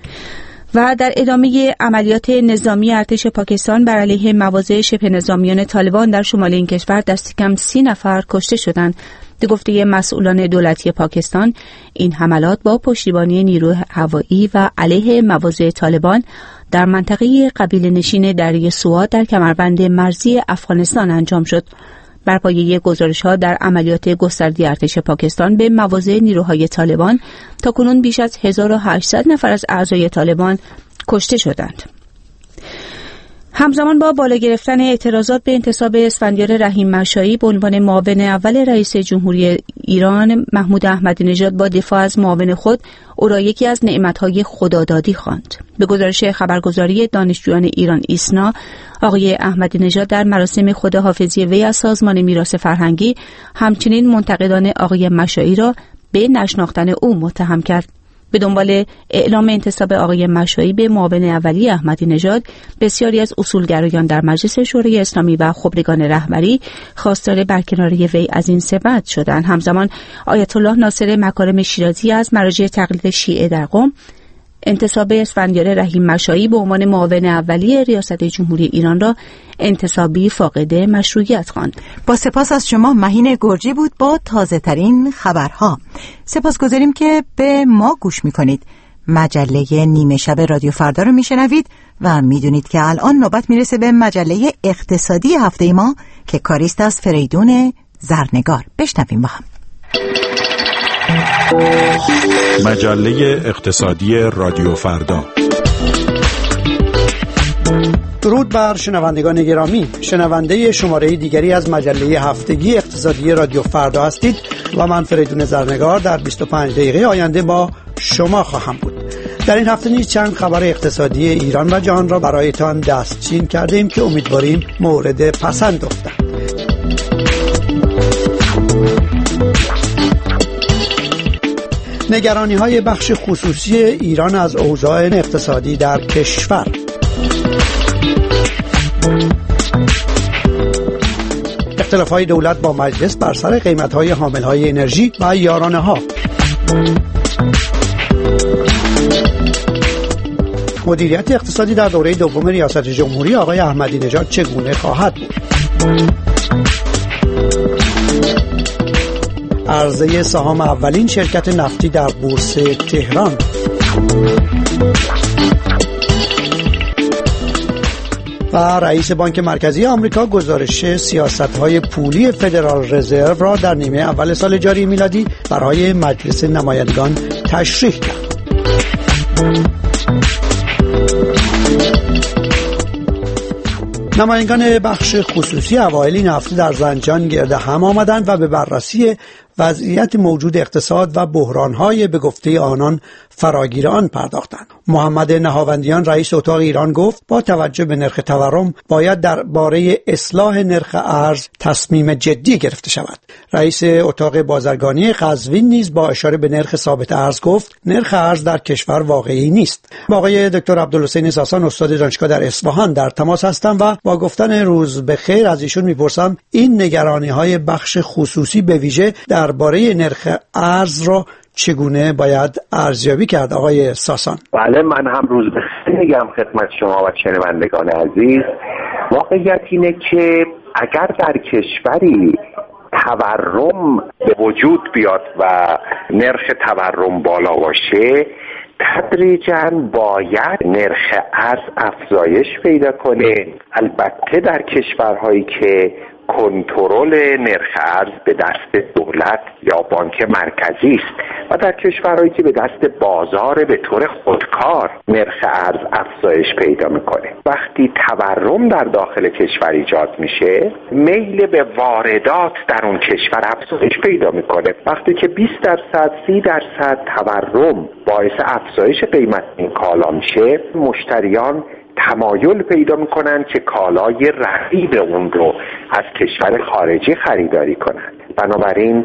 و در ادامه عملیات نظامی ارتش پاکستان بر علیه مواضع شبه نظامیان طالبان در شمال این کشور دست کم سی نفر کشته شدند. به گفته مسئولان دولتی پاکستان، این حملات با پشتیبانی نیروی هوایی و علیه مواضع طالبان در منطقه قبیله نشین دریای سوات در کمربند مرزی افغانستان انجام شد. بر پایه گزارش‌ها در عملیات گسترده ارتش پاکستان به مواضع نیروهای طالبان تاکنون بیش از هزار و هشتصد نفر از اعضای طالبان کشته شدند. همزمان با بالا گرفتن اعتراضات به انتصاب اسفندیار رحیم مشایی به عنوان معاون اول رئیس جمهوری ایران، محمود احمدی نژاد با دفاع از معاون خود او را یکی از نعمت‌های خدادادی خواند. به گزارش خبرگزاری دانشجویان ایران ایسنا، آقای احمدی نژاد در مراسم خداحافظی وی از سازمان میراث فرهنگی همچنین منتقدان آقای مشایی را به نشناختن او متهم کرد. به دنبال اعلام انتصاب آقای مشایی به معاون اولی احمدی نژاد، بسیاری از اصولگرایان در مجلس شورای اسلامی و خبرگان رهبری خواستار برکناری وی از این سبد شدند. همزمان آیت الله ناصر مکارم شیرازی از مراجع تقلید شیعه در قم انتصاب اسفندیار رحیم مشایی به عنوان معاون اولی ریاست جمهوری ایران را انتصابی فاقد مشروعیت خواند. با سپاس از شما مهین گرجی بود با تازه ترین خبرها. سپاس گذاریم که به ما گوش میکنید. مجله نیمه شب رادیو فردا رو میشنوید و میدونید که الان نوبت میرسه به مجله اقتصادی هفته ما که کاریست از فریدون زرنگار. بشنویم با هم. مجله اقتصادی رادیو فردا. درود بر شنوندگان گرامی. شنونده شماره دیگری از مجله هفتگی اقتصادی رادیو فردا هستید و من فریدون زرنگار در بیست و پنج دقیقه آینده با شما خواهم بود. در این هفته نیز چند خبر اقتصادی ایران و جهان را برایتان دستچین کردیم که امیدواریم مورد پسند افتند. نگرانی‌های بخش خصوصی ایران از اوضاع اقتصادی در کشور. اختلاف‌های دولت با مجلس بر سر قیمت‌های حامل‌های انرژی و یارانه‌ها. مدیریت اقتصادی در دوره دوم ریاست جمهوری آقای احمدی نژاد چگونه خواهد بود؟ عرضه سهام اولین شرکت نفتی در بورس تهران. و رئیس بانک مرکزی آمریکا گزارش سیاست‌های پولی فدرال رزرو را در نیمه اول سال جاری میلادی برای مجلس نمایندگان تشریح کرد. نمایندگان بخش خصوصی اوایل نفتی در زنجان گرد هم آمدند و به بررسی وضعیت موجود اقتصاد و بحران‌های به گفته آنان فراگیر آن پرداختند. محمد نهاوندیان رئیس اتاق ایران گفت با توجه به نرخ تورم باید درباره اصلاح نرخ ارز تصمیم جدی گرفته شود. رئیس اتاق بازرگانی قزوین نیز با اشاره به نرخ ثابت ارز گفت نرخ ارز در کشور واقعی نیست. با آقای دکتر عبدالحسین ساسان استاد دانشگاه در اصفهان در تماس هستم و با گفتن روز بخیر از ایشون میپرسم این نگرانی‌های بخش خصوصی به ویژه درباره نرخ ارز را چگونه باید ارزیابی کرد آقای ساسان؟ بله، من هم روز بخیر میگم خدمت شما و شنوندگان عزیز. واقعیت اینه که اگر در کشوری تورم به وجود بیاد و نرخ تورم بالا باشه، تدریجاً باید نرخ ارز افزایش پیدا کنه. البته در کشورهایی که کنترل نرخ ارز به دست دولت یا بانک مرکزی است و در کشورهایی که به دست بازار به طور خودکار نرخ ارز افزایش پیدا میکنه. وقتی تورم در داخل کشور ایجاد میشه، میل به واردات در اون کشور افزایش پیدا میکنه. وقتی که بیست درصد سی درصد تورم باعث افزایش قیمت این کالا میشه، مشتریان تمایل پیدا میکنن که کالای رقیب اون رو از کشور خارجی خریداری کنند. بنابراین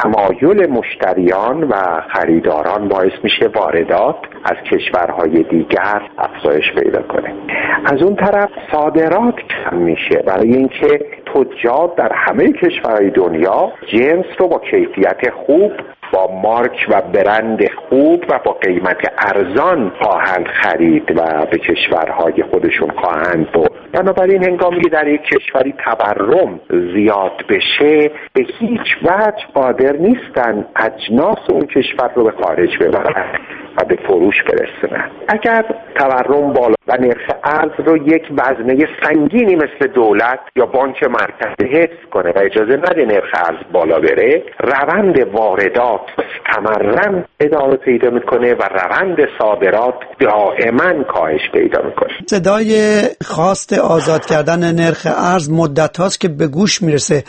تمایل مشتریان و خریداران باعث میشه واردات از کشورهای دیگر افزایش پیدا کنه. از اون طرف صادرات کم میشه برای اینکه تجار در همه کشورهای دنیا جنس رو با کیفیت خوب، با مارک و برند خوب و با قیمت ارزان خواهند خرید و به کشورهای خودشون خواهند برد. بنابراین هنگامی که در یک کشوری تورم زیاد بشه، به هیچ وجه قادر نیستن اجناس اون کشور رو به خارج ببرن و به فروش برسونن. اگر تورم بالا و نرخ ارز رو یک وزنه سنگینی مثل دولت یا بانک مرکزی حفظ کنه و اجازه نده نرخ ارز بالا بره، روند واردات مستمراً ادامه پیدا میکنه و روند صادرات دائما کاهش پیدا میکنه. صدای خواست آزاد کردن نرخ ارز مدت هاست که به گوش میرسه.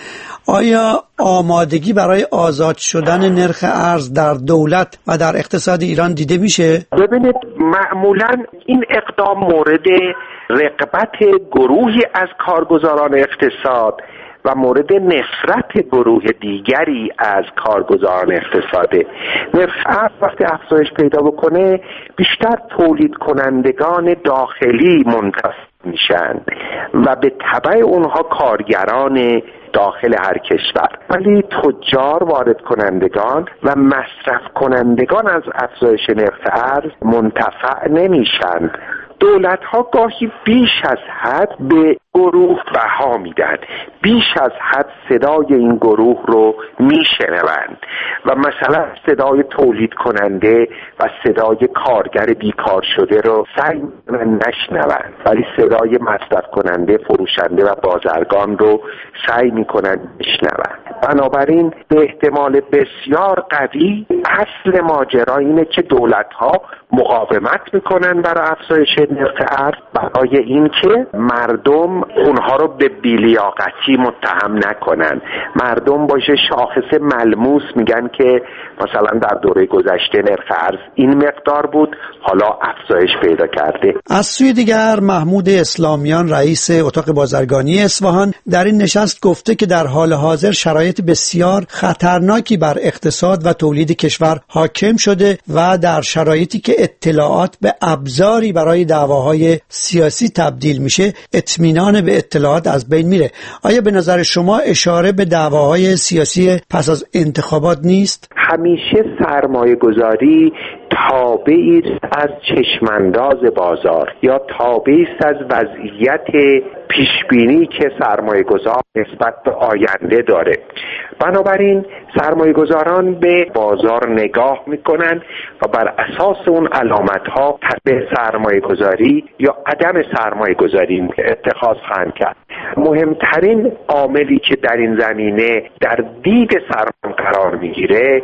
آیا آمادگی برای آزاد شدن نرخ ارز در دولت و در اقتصاد ایران دیده میشه؟ ببینید، معمولاً این اقدام مورد رغبت گروهی از کارگزاران اقتصاد و مورد نفرت گروه دیگری از کارگزاران اقتصاده. نرخ ارز وقتی افزایش پیدا بکنه، بیشتر تولید کنندگان داخلی منتفع میشن و به تبع اونها کارگران داخل هر کشور. ولی تجار، وارد کنندگان و مصرف کنندگان از افزایش نرخ ارز منتفع نمیشن. دولت ها گاهی بیش از حد به گروه بها میدن، بیش از حد صدای این گروه رو میشنوند و مثلا صدای تولید کننده و صدای کارگر بیکار شده رو سعی میکنن نشنوند، ولی صدای مصرف کننده، فروشنده و بازرگان رو سعی میکنن بشنوند. بنابراین به احتمال بسیار قوی اصل ماجرا اینه که دولت‌ها مقاومت میکنن برای افزایش نرخ ارز، برای اینکه مردم اونها رو به بی‌لیاقتی متهم نکنن. مردم باشه شاخص ملموس میگن که مثلا در دوره گذشته نرخ ارز این مقدار بود، حالا افزایش پیدا کرده. از سوی دیگر محمود اسلامیان رئیس اتاق بازرگانی اصفهان در این نشست گفته که در حال حاضر شرایط بسیار خطرناکی بر اقتصاد و تولید کشور حاکم شده و در شرایطی که اطلاعات به ابزاری برای دعواهای سیاسی تبدیل میشه، اطمینان به اطلاعات از بین میره. آیا به نظر شما اشاره به دعواهای سیاسی پس از انتخابات نیست؟ همیشه سرمایه گذاری تابعی از چشمانداز بازار یا تابعی از وضعیت پیشبینی که سرمایه گذار نسبت به آینده داره. بنابراین سرمایه گذاران به بازار نگاه میکنن و بر اساس اون علامت ها به سرمایه گذاری یا عدم سرمایه گذاری اتخاذ خواهند کرد. مهمترین عاملی که در این زمینه در دید سرمایه قرار میگیره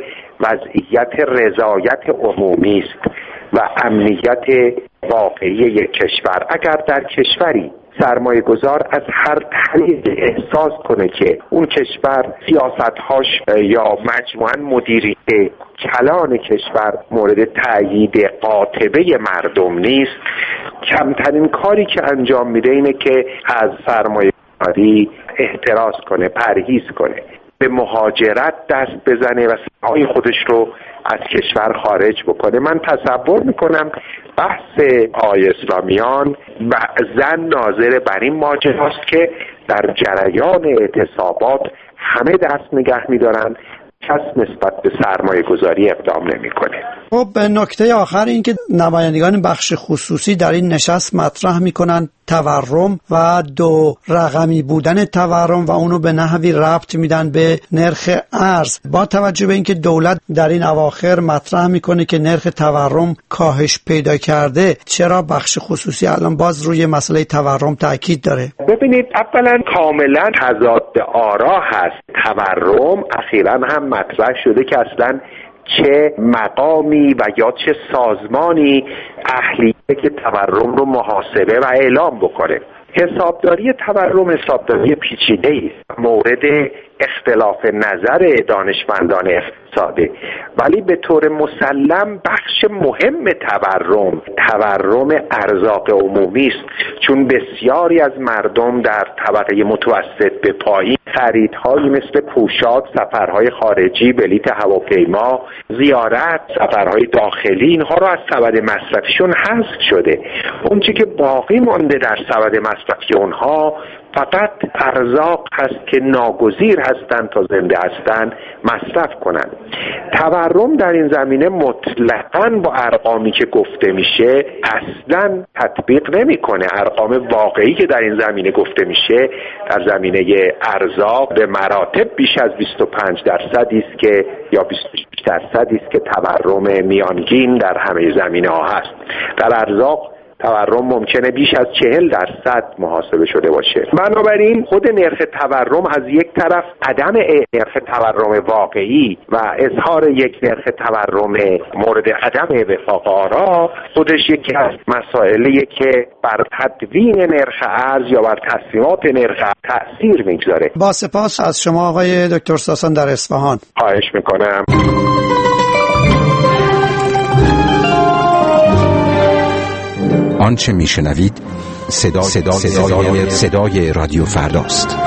وضعیت رضایت عمومی است و امنیت واقعی یک کشور. اگر در کشوری سرمایه گذار از هر طریق احساس کنه که اون کشور سیاست‌هاش یا مجموعاً مدیریت کلان کشور مورد تأیید قاطبه مردم نیست، کمترین کاری که انجام میده اینه که از سرمایه گذاری احتراز کنه، پرهیز کنه، به مهاجرت دست بزنه و سرمایه خودش رو از کشور خارج بکنه. من تصور میکنم بحث آقای اسلامیان بعضاً ناظر بر این ماجراست که در جریان اعتصابات همه دست نگه میدارن، کس نسبت به سرمایه گذاری اقدام نمی کنه. خب نکته آخر این که نمایندگان بخش خصوصی در این نشست مطرح میکنن تورم و دو رقمی بودن تورم و اونو به نحوی ربط میدن به نرخ ارز. با توجه به اینکه دولت در این اواخر مطرح میکنه که نرخ تورم کاهش پیدا کرده، چرا بخش خصوصی الان باز روی مسئله تورم تاکید داره؟ ببینید، اولا کاملا تضاد آرا هست. تورم اخیراً هم مطرح شده که اصلا چه مقامی و یا چه سازمانی اهلیه که تورم رو محاسبه و اعلام بکنه. حسابداری تورم حسابداری پیچیده‌ای است، مورد اختلاف نظر دانشمندان اقتصاده، ولی به طور مسلم بخش مهم تورم تورم ارزاق عمومی است، چون بسیاری از مردم در طبقه متوسط به پایین خریدهایی مثل پوشاک، سفرهای خارجی، بلیط هواپیما، زیارت، سفرهای داخلی، اینها رو از سبد مصرفیشون حذف شده. اون چیزی که باقی مانده در سبد مصرفی اونها فقط ارزاق هست که ناگزیر هستند تا زنده هستند مصرف کنند. تورم در این زمینه مطلقاً با ارقامی که گفته میشه اصلاً تطبیق نمیکنه. ارقام واقعی که در این زمینه گفته میشه در زمینه ارزاق به مراتب بیش از بیست و پنج درصدی است که یا بیست و شش درصدی است که تورم میانگین در همه زمینه ها هست. در ارزاق تورم ممکنه بیش از چهل درصد محاسبه شده باشه. بنابراین خود نرخ تورم از یک طرف عدم نرخ تورم واقعی و اظهار یک نرخ تورم مورد عدم وفاق آرا خودش یکی از مسائلیه که بر تدوین نرخ ارز یا بر تصمیمات نرخ ارز تأثیر میگذاره. با سپاس از شما آقای دکتر ساسان در اصفهان. خواهش میکنم. آنچه میشنوید صدا صدا صدای, صدای رادیو فرداست.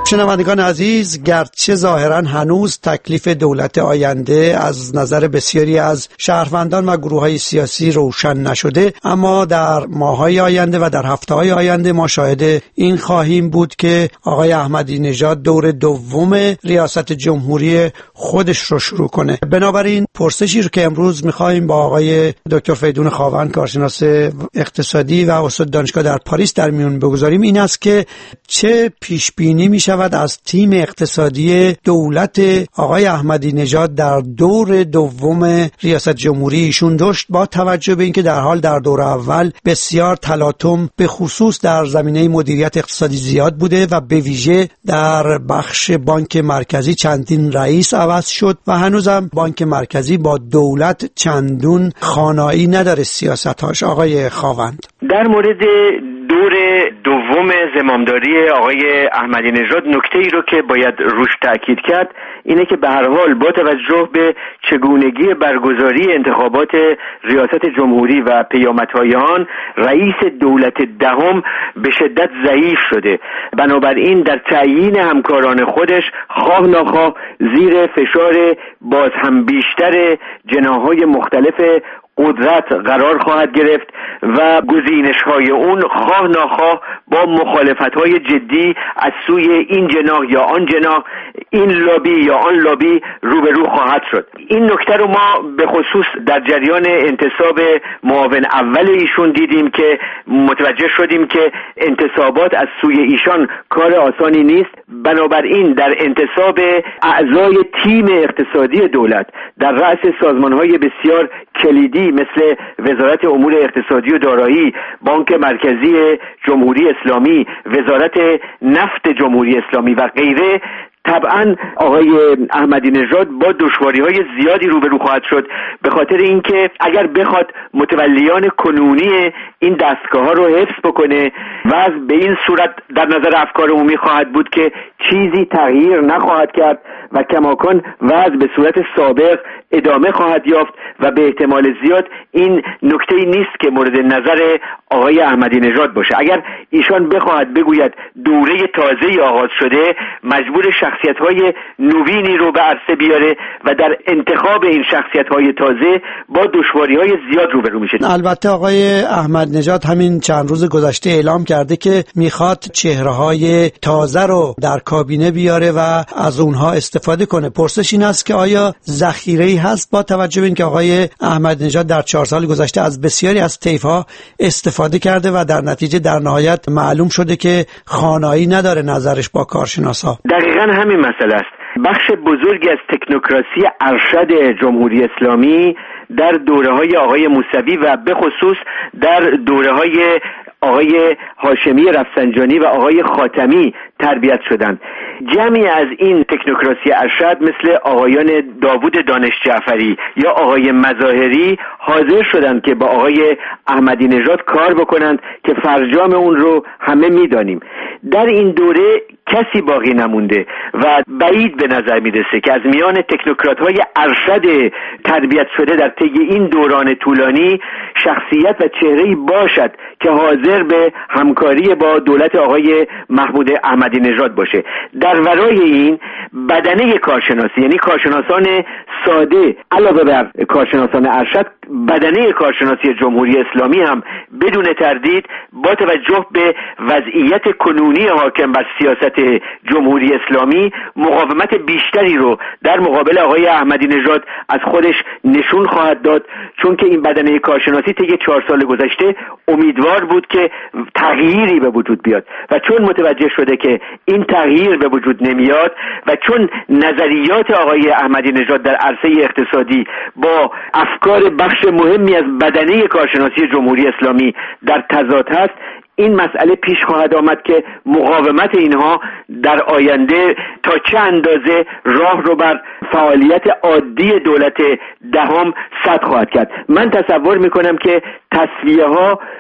شنوندگان عزیز، گرچه ظاهراً هنوز تکلیف دولت آینده از نظر بسیاری از شهروندان و گروه‌های سیاسی روشن نشده، اما در ماه‌های آینده و در هفته‌های آینده ما شاهد این خواهیم بود که آقای احمدی نژاد دور دوم ریاست جمهوری خودش رو شروع کنه. بنابراین پرسشی رو که امروز می‌خوایم با آقای دکتر فریدون خاوند، کارشناس اقتصادی و استاد دانشگاه در پاریس در میون بگذاریم این است که چه پیش بینی می شود از تیم اقتصادی دولت آقای احمدی نژاد در دور دوم ریاست جمهوری ایشون داشت، با توجه به اینکه در حال در دور اول بسیار تلاطم به خصوص در زمینه مدیریت اقتصادی زیاد بوده و به ویژه در بخش بانک مرکزی چندین رئیس عوض شد و هنوزم بانک مرکزی با دولت چندون خانایی نداره سیاستاش. آقای خاوند، در مورد دور دوم زمامداری آقای احمدی نژاد نکته ای رو که باید روش تاکید کرد اینه که به هر حال با توجه به چگونگی برگزاری انتخابات ریاست جمهوری و پیامدهای آن، رئیس دولت دهم به شدت ضعیف شده. بنابراین در تعیین همکاران خودش خواه ناخواه زیر فشار باز هم بیشتر جناح‌های مختلف قدرت قرار خواهد گرفت و گزینش‌های اون خواه ناخواه با مخالفت‌های جدی از سوی این جناح یا آن جناح، این لابی یا آن لابی روبرو خواهد شد. این نکته رو ما به خصوص در جریان انتصاب معاون اول ایشون دیدیم که متوجه شدیم که انتصابات از سوی ایشان کار آسانی نیست. بنابراین در انتصاب اعضای تیم اقتصادی دولت در رأس سازمان‌های بسیار کلیدی مثل وزارت امور اقتصادی و دارایی، بانک مرکزی جمهوری اسلامی، وزارت نفت جمهوری اسلامی و غیره، طبعا آقای احمدی نژاد با دشواری‌های زیادی روبرو خواهد شد، به خاطر اینکه اگر بخواد متولیان کنونی این دستگاه‌ها رو حفظ بکنه و به این صورت در نظر افکار عمومی خواهد بود که چیزی تغییر نخواهد کرد و کماکان وضع به صورت سابق ادامه خواهد یافت و به احتمال زیاد این نکته‌ای نیست که مورد نظر آقای احمدی نژاد باشه. اگر ایشان بخواهد بگوید دوره تازه‌ای آغاز شده، مجبور شخصیت‌های نوینی رو به عرصه بیاره و در انتخاب این شخصیت‌های تازه با دشواری‌های زیاد روبرو میشه. البته آقای احمدی نژاد همین چند روز گذشته اعلام کرده که میخواد چهره‌های تازه رو در کابینه بیاره و از اونها استفاده کنه. پرسش این است که آیا ذخیره‌ای هست با توجه به اینکه آقای احمدی نژاد در چهار سال گذشته از بسیاری از طیف‌ها استفاده کرده و در نتیجه در نهایت معلوم شده که خانایی نداره نظرش با کارشناسا. دقیقاً همین مسئله است. بخش بزرگی از تکنوکراسی ارشد جمهوری اسلامی در دوره‌های آقای موسوی و به خصوص در دوره‌های آقای هاشمی رفسنجانی و آقای خاتمی تربیت شدند. جمعی از این تکنوکراسی ارشد مثل آقایان داوود دانش جعفری یا آقای مظاهری حاضر شدند که با آقای احمدی نژاد کار بکنند که فرجام اون رو همه میدانیم. در این دوره کسی باقی نمونده و بعید به نظر میرسه که از میان تکنوکرات‌های ارشد تربیت شده در طی این دوران طولانی شخصیت و چهره‌ای باشد که حاضر به همکاری با دولت آقای محمود احمدی نژاد باشه. در ورای این بدنه کارشناسی، یعنی کارشناسان ساده علاوه بر کارشناسان ارشد، بدنه کارشناسی جمهوری اسلامی هم بدون تردید با توجه به وضعیت کنونی حاکم بر سیاست جمهوری اسلامی مقاومت بیشتری رو در مقابل آقای احمدی نژاد از خودش نشون خواهد داد، چون که این بدنه کارشناسی طی چهار سال گذشته امیدوار بود که تغییری به وجود بیاد و چون متوجه شده که این تغییر به وجود نمیاد و چون نظریات آقای احمدی نژاد در عرصه اقتصادی با افکار بخش مهمی از بدنه کارشناسی جمهوری اسلامی در تضاد هست، این مسئله پیش خواهد آمد که مقاومت اینها در آینده تا چه اندازه راه رو بر فعالیت عادی دولت دهم سد خواهد کرد. من تصور میکنم که تصفیه ها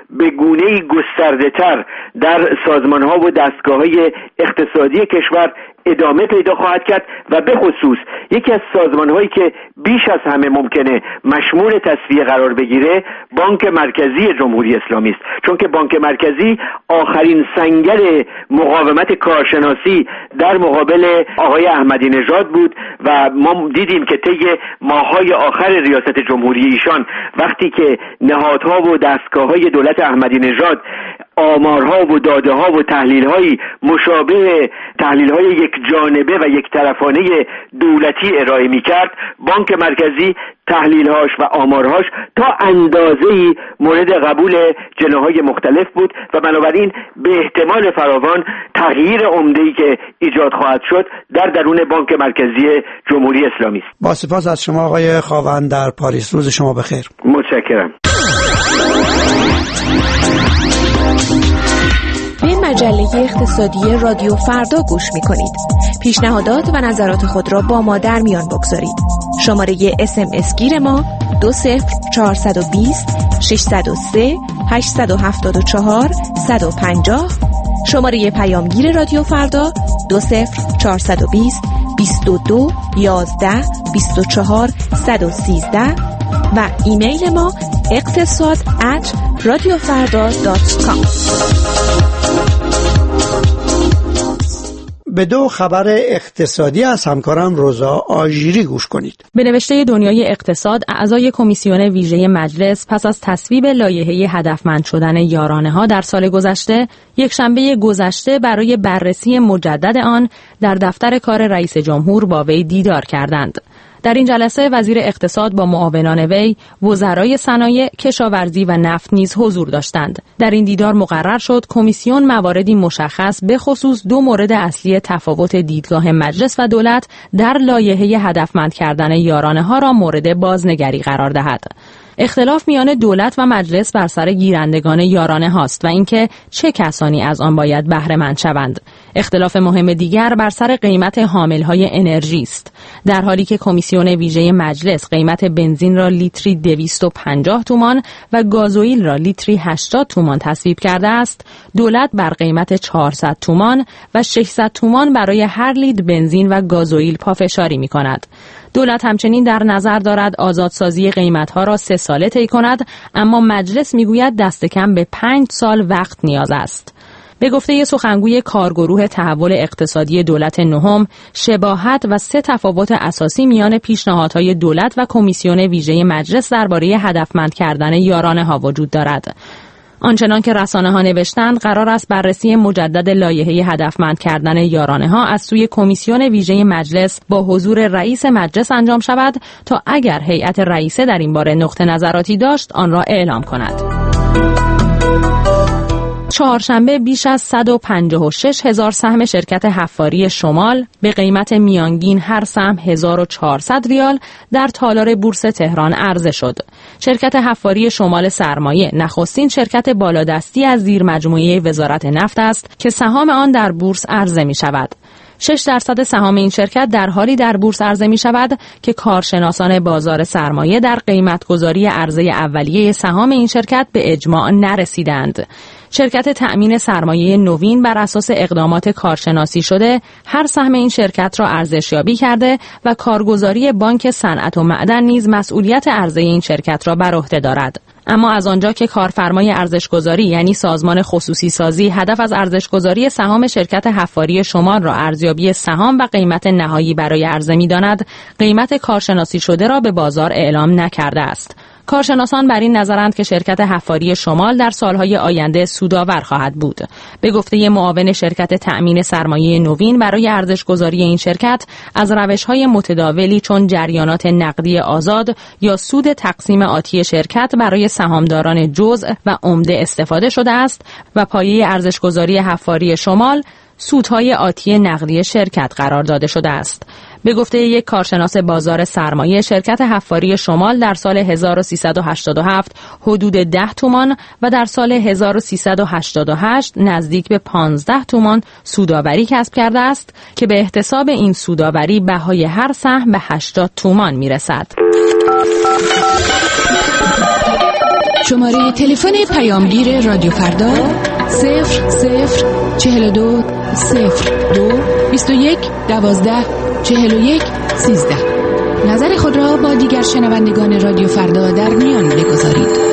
به گونه‌ای گسترده‌تر در سازمان‌ها و دستگاه‌های اقتصادی کشور ادامه پیدا خواهد کرد و به خصوص یکی از سازمان‌هایی که بیش از همه ممکنه مشمول تصفیه قرار بگیره بانک مرکزی جمهوری اسلامی است، چون که بانک مرکزی آخرین سنگر مقاومت کارشناسی در مقابل آقای احمدی نژاد بود و ما دیدیم که طی ماه‌های آخر ریاست جمهوری ایشان وقتی که نهادها و دستگاه‌های دولت احمدی نژاد آمارها و داده‌ها و تحلیل‌های مشابه تحلیل‌های یک جانبه و یک طرفانه دولتی ارائه می‌کرد، بانک مرکزی تحلیل‌هاش و آمارهاش تا اندازه‌ای مورد قبول جناح‌های مختلف بود و بنابراین به احتمال فراوان تغییر عمده‌ای که ایجاد خواهد شد در درون بانک مرکزی جمهوری اسلامی است. با سپاس از شما آقای خاوند در پاریس. روز شما بخیر. متشکرم. به مجله اقتصادی رادیو فردا گوش می کنید. پیشنهادات و نظرات خود را با ما در میان بگذارید. شماره اس ام اس گیر ما دو صفر چهارصد و بیست ششصد و سه هشتصد و هفتاد و چهار صد و پنجاه. شماره پیامگیر رادیو فردا دو صفر چهارصد و بیست بیست و دو یازده بیست و چهار صد و سیزده و ایمیل ما اقتصاد ات رادیو فردا دات کام. به دو خبر اقتصادی از همکارم روزا آژیری گوش کنید. به نوشته دنیای اقتصاد، اعضای کمیسیون ویژه مجلس پس از تصویب لایحه هدفمند شدن یارانه‌ها در سال گذشته، یک شنبه گذشته برای بررسی مجدد آن در دفتر کار رئیس جمهور با وی دیدار کردند. در این جلسه وزیر اقتصاد با معاونان وی، وزرای صنایع، کشاورزی و نفت نیز حضور داشتند. در این دیدار مقرر شد کمیسیون مواردی مشخص به خصوص دو مورد اصلی تفاوت دیدگاه مجلس و دولت در لایحه هدفمند کردن یارانه‌ها را مورد بازنگری قرار دهد. اختلاف میان دولت و مجلس بر سر گیرندگان یارانه هاست و اینکه چه کسانی از آن باید بهره مند شوند. اختلاف مهم دیگر بر سر قیمت حاملهای انرژی است. در حالی که کمیسیون ویژه مجلس قیمت بنزین را لیتری دویست و پنجاه تومان و گازوئیل را لیتری هشتاد تومان تصویب کرده است، دولت بر قیمت چهارصد تومان و ششصد تومان برای هر لیتر بنزین و گازوئیل پافشاری می کند. دولت همچنین در نظر دارد آزادسازی قیمت‌ها را سه ساله طی کند، اما مجلس میگوید دست کم به پنج سال وقت نیاز است. به گفته سخنگوی کارگروه تحول اقتصادی دولت نهم، شباهت و سه تفاوت اساسی میان پیشنهادهای دولت و کمیسیون ویژه مجلس درباره هدفمند کردن یارانه‌ها وجود دارد. آنچنان که رسانه‌ها نوشتند، قرار است بررسی مجدد لایحه هدفمند کردن یارانه‌ها از سوی کمیسیون ویژه مجلس با حضور رئیس مجلس انجام شود تا اگر هیئت رئیسه در این باره نقطه نظراتی داشت آن را اعلام کند. چهارشنبه بیش از صد و پنجاه و شش هزار سهم شرکت حفاری شمال به قیمت میانگین هر سهم هزار و چهارصد ریال در تالار بورس تهران عرضه شد. شرکت حفاری شمال سرمایه نخستین شرکت بالادستی از زیر مجموعه وزارت نفت است که سهام آن در بورس عرضه می شود. شش درصد سهام این شرکت در حالی در بورس عرضه می شود که کارشناسان بازار سرمایه در قیمتگذاری عرضه اولیه سهام این شرکت به اجماع نرسیدند. شرکت تأمین سرمایه نوین بر اساس اقدامات کارشناسی شده هر سهم این شرکت را ارزشیابی کرده و کارگزاری بانک صنعت و معدن نیز مسئولیت عرضه این شرکت را بر عهده دارد. اما از آنجا که کارفرمای ارزشگذاری یعنی سازمان خصوصی سازی هدف از ارزشگذاری سهام شرکت حفاری شمال را ارزیابی سهام و قیمت نهایی برای عرضه می‌داند، قیمت کارشناسی شده را به بازار اعلام نکرده است. کارشناسان بر این نظرند که شرکت حفاری شمال در سالهای آینده سودآور خواهد بود. به گفته معاون شرکت تأمین سرمایه نوین، برای ارزش‌گذاری این شرکت از روش‌های متداولی چون جریانات نقدی آزاد یا سود تقسیم آتی شرکت برای سهامداران جزء و عمده استفاده شده است و پایه ارزش‌گذاری حفاری شمال سودهای آتی نقدی شرکت قرار داده شده است. به گفته یک کارشناس بازار سرمایه، شرکت حفاری شمال در سال هزار و سیصد و هشتاد و هفت حدود ده تومان و در سال هزار و سیصد و هشتاد و هشت نزدیک به پانزده تومان سودآوری کسب کرده است که به احتساب این سودآوری بهای هر سهم به هشتاد تومان میرسد. شماره تلفن پیامگیر رادیو فردا صفر صفر چهل و دو صفر دو بیست و یک دوازده چهل و یک سیزده. نظر خود را با دیگر شنوندگان رادیو فردا در میان بگذارید.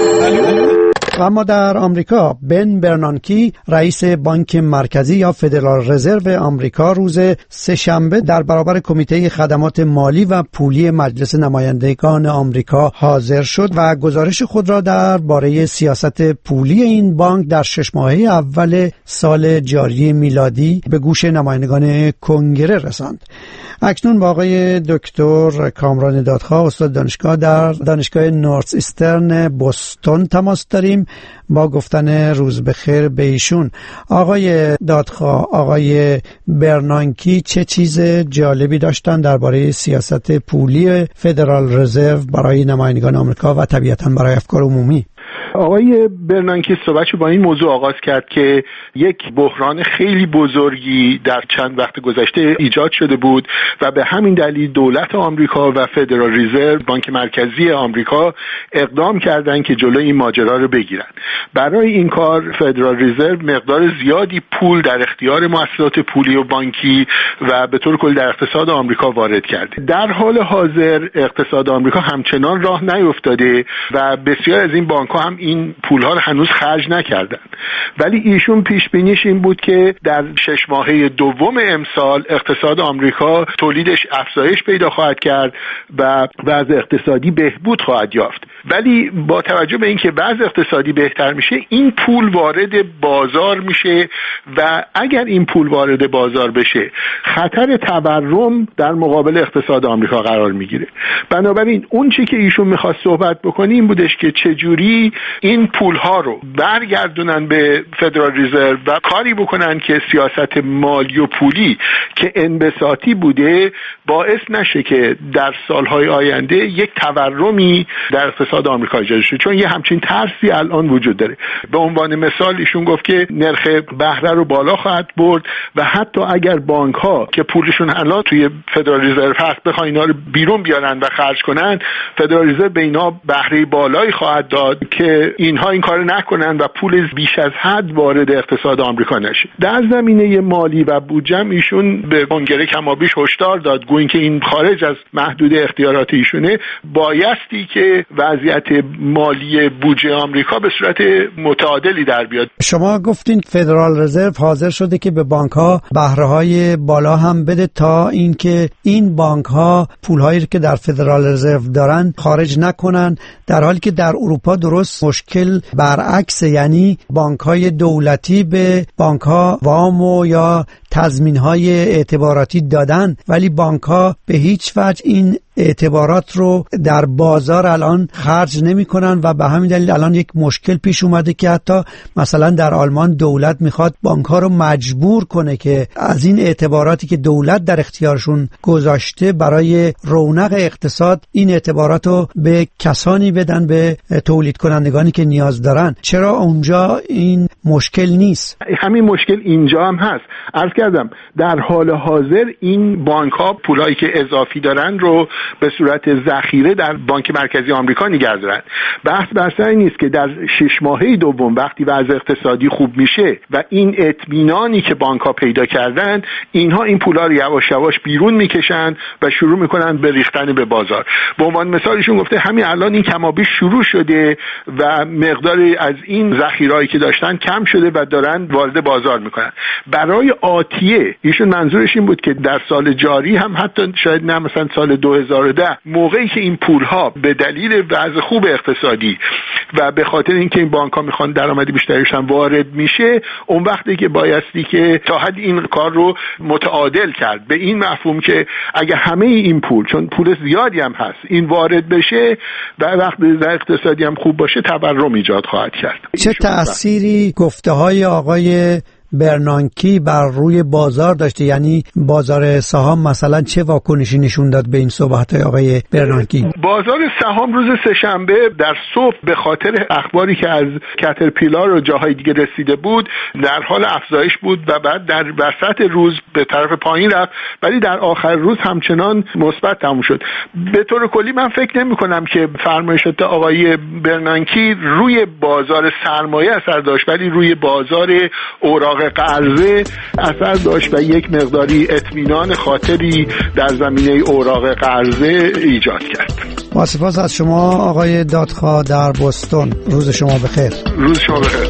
و اما در آمریکا بن برنانکی رئیس بانک مرکزی یا فدرال رزرو آمریکا روز سه‌شنبه در برابر کمیته خدمات مالی و پولی مجلس نمایندگان آمریکا حاضر شد و گزارش خود را درباره سیاست پولی این بانک در شش ماهه اول سال جاری میلادی به گوش نمایندگان کنگره رساند. اکنون با آقای دکتر کامران دادخواه استاد دانشگاه در دانشگاه نورث ایسترن بوستون تماس داریم با گفتن روز بخیر به ایشون. آقای دادخواه، آقای برنانکی چه چیز جالبی داشتن درباره سیاست پولی فدرال رزرو برای نمایندگان آمریکا و طبیعتاً برای افکار عمومی؟ آقای برنانکی صحبتشو با این موضوع آغاز کرد که یک بحران خیلی بزرگی در چند وقت گذشته ایجاد شده بود و به همین دلیل دولت آمریکا و فدرال رزرو بانک مرکزی آمریکا اقدام کردند که جلوی این ماجرا رو بگیرن. برای این کار فدرال رزرو مقدار زیادی پول در اختیار مؤسسات پولی و بانکی و به طور کلی در اقتصاد آمریکا وارد کرده. در حال حاضر اقتصاد آمریکا همچنان راه نیفتاده و بسیار از این بانک‌ها هم این پولها رو هنوز خرج نکردن، ولی ایشون پیش بینیش این بود که در شش ماهه دوم امسال اقتصاد آمریکا تولیدش افزایش پیدا خواهد کرد و وضع اقتصادی بهبود خواهد یافت. ولی با توجه به اینکه وضع اقتصادی بهتر میشه این پول وارد بازار میشه و اگر این پول وارد بازار بشه خطر تورم در مقابل اقتصاد آمریکا قرار میگیره. بنابراین اون چی که ایشون میخواست صحبت بکنه این بودش که چجوری این پولها رو برگردونن به فدرال رزرو و کاری بکنن که سیاست مالی و پولی که انبساطی بوده باعث نشه که در سالهای آینده یک تورمی در اقتصاد آمریکا ایجاد شه، چون یه همچین ترسی الان وجود داره. به عنوان مثال ایشون گفت که نرخ بهره رو بالا خواهد برد و حتی اگر بانک ها که پولشون الان توی فدرال رزرو هست بخوان اینا رو بیرون بیارن و خرج کنن، فدرال رزرو به اینا بهره بالایی خواهد داد که اینها این کارو نکنن و پول بیش از حد وارد اقتصاد آمریکا نشه. در زمینه مالی و بودجه ایشون به کنگره کمابیش هشدار داد، گویا که این خارج از محدود اختیارات ایشونه، بایستی که وضعیت مالی بودجه آمریکا به صورت متعادلی در بیاد. شما گفتین فدرال رزرو حاضر شده که به بانک‌ها بهره‌های بالا هم بده تا اینکه این بانک‌ها پول‌هایی که در فدرال رزرو دارن خارج نکنن، در حالی که در اروپا درست مشکل برعکس، یعنی بانک‌های دولتی به بانک‌ها وام و یا تضمین‌های اعتباراتی دادن ولی بانک‌ها به هیچ وجه این اعتبارات رو در بازار الان خرج نمی‌کنن و به همین دلیل الان یک مشکل پیش اومده که حتی مثلا در آلمان دولت میخواد بانک‌ها رو مجبور کنه که از این اعتباراتی که دولت در اختیارشون گذاشته برای رونق اقتصاد این اعتبارات رو به کسانی بدن، به تولید کنندگانی که نیاز دارن. چرا اونجا این مشکل نیست؟ همین مشکل اینجا هم هست. عرض کردم در حال حاضر این بانک‌ها پولایی که اضافی دارن رو به صورت ذخیره در بانک مرکزی آمریکا نگه دارن. بحث بر سر این نیست که در شش ماهه دوم وقتی وضع اقتصادی خوب میشه و این اطمینانی که بانک‌ها پیدا کردن، اینها این پولا رو یواش یواش بیرون میکشن و شروع میکنن به ریختن به بازار. به عنوان مثالشون گفته همین الان این کمابیش شروع شده و مقداری از این ذخیرهایی که داشتن کم شده و دارن وارد بازار میکنن. برای آتیه ایشون منظورش این بود که در سال جاری هم حتی شاید نه مثلا سال دو هزار و ده موقعی که این پولها به دلیل وضع خوب اقتصادی و به خاطر اینکه این بانک‌ها میخوان درآمد بیشتریشون وارد میشه، اون وقتی که بایستی که تا حد این کار رو متعادل کرد به این مفهوم که اگه همه این پول، چون پول زیادی هم هست، این وارد بشه و وقتی وضع اقتصادی هم خوب باشه تورم ایجاد خواهد کرد. چه تأثیری گفته‌های آقای برنانکی بر روی بازار داشته؟ یعنی بازار سهام مثلا چه واکنشی نشون داد به این صحبت‌های آقای برنانکی؟ بازار سهام روز سه‌شنبه در صبح به خاطر اخباری که از کاترپیلار و جاهای دیگه رسیده بود در حال افزایش بود و بعد در وسط روز به طرف پایین رفت، ولی در آخر روز همچنان مثبت تموم شد. به طور کلی من فکر نمی کنم که فرمایشات آقای برنانکی روی بازار سرمایه اثر داشت، ولی روی بازار اوراق قرضه اثر داشت و یک مقداری اطمینان خاطری در زمینه اوراق قرضه ایجاد کرد. با سپاس از شما آقای دادخواه در بوستون. روز شما بخیر. روز شما بخیر.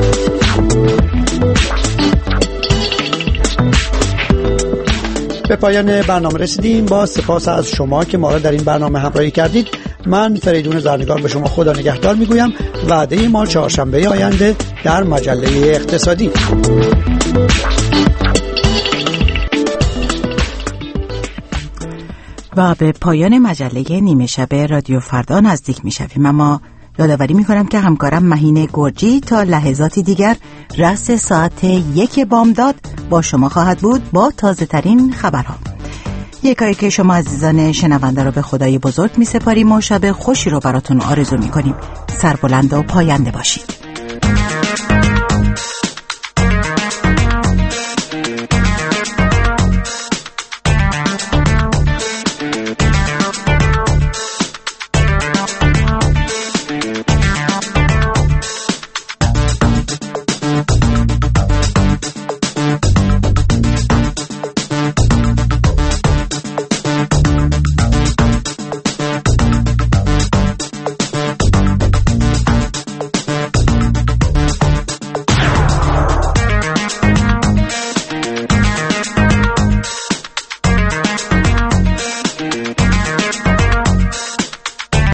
به پایان برنامه رسیدیم. با سپاس از شما که ما را در این برنامه همراهی کردید. من فریدون زرنگار به شما خدا نگهدار میگویم. وعده ما چهارشنبه آینده در مجله اقتصادی. و به پایان مجله نیمه شب رادیو فردا نزدیک میشویم، اما یادآوری میکنم که همکارم مهین گرجی تا لحظاتی دیگر رأس ساعت یک بامداد با شما خواهد بود با تازه ترین خبرها. یکایی که شما عزیزان شنونده را به خدای بزرگ می سپاریم و شب خوشی رو براتون آرزو می کنیم. سربلند و پاینده باشید.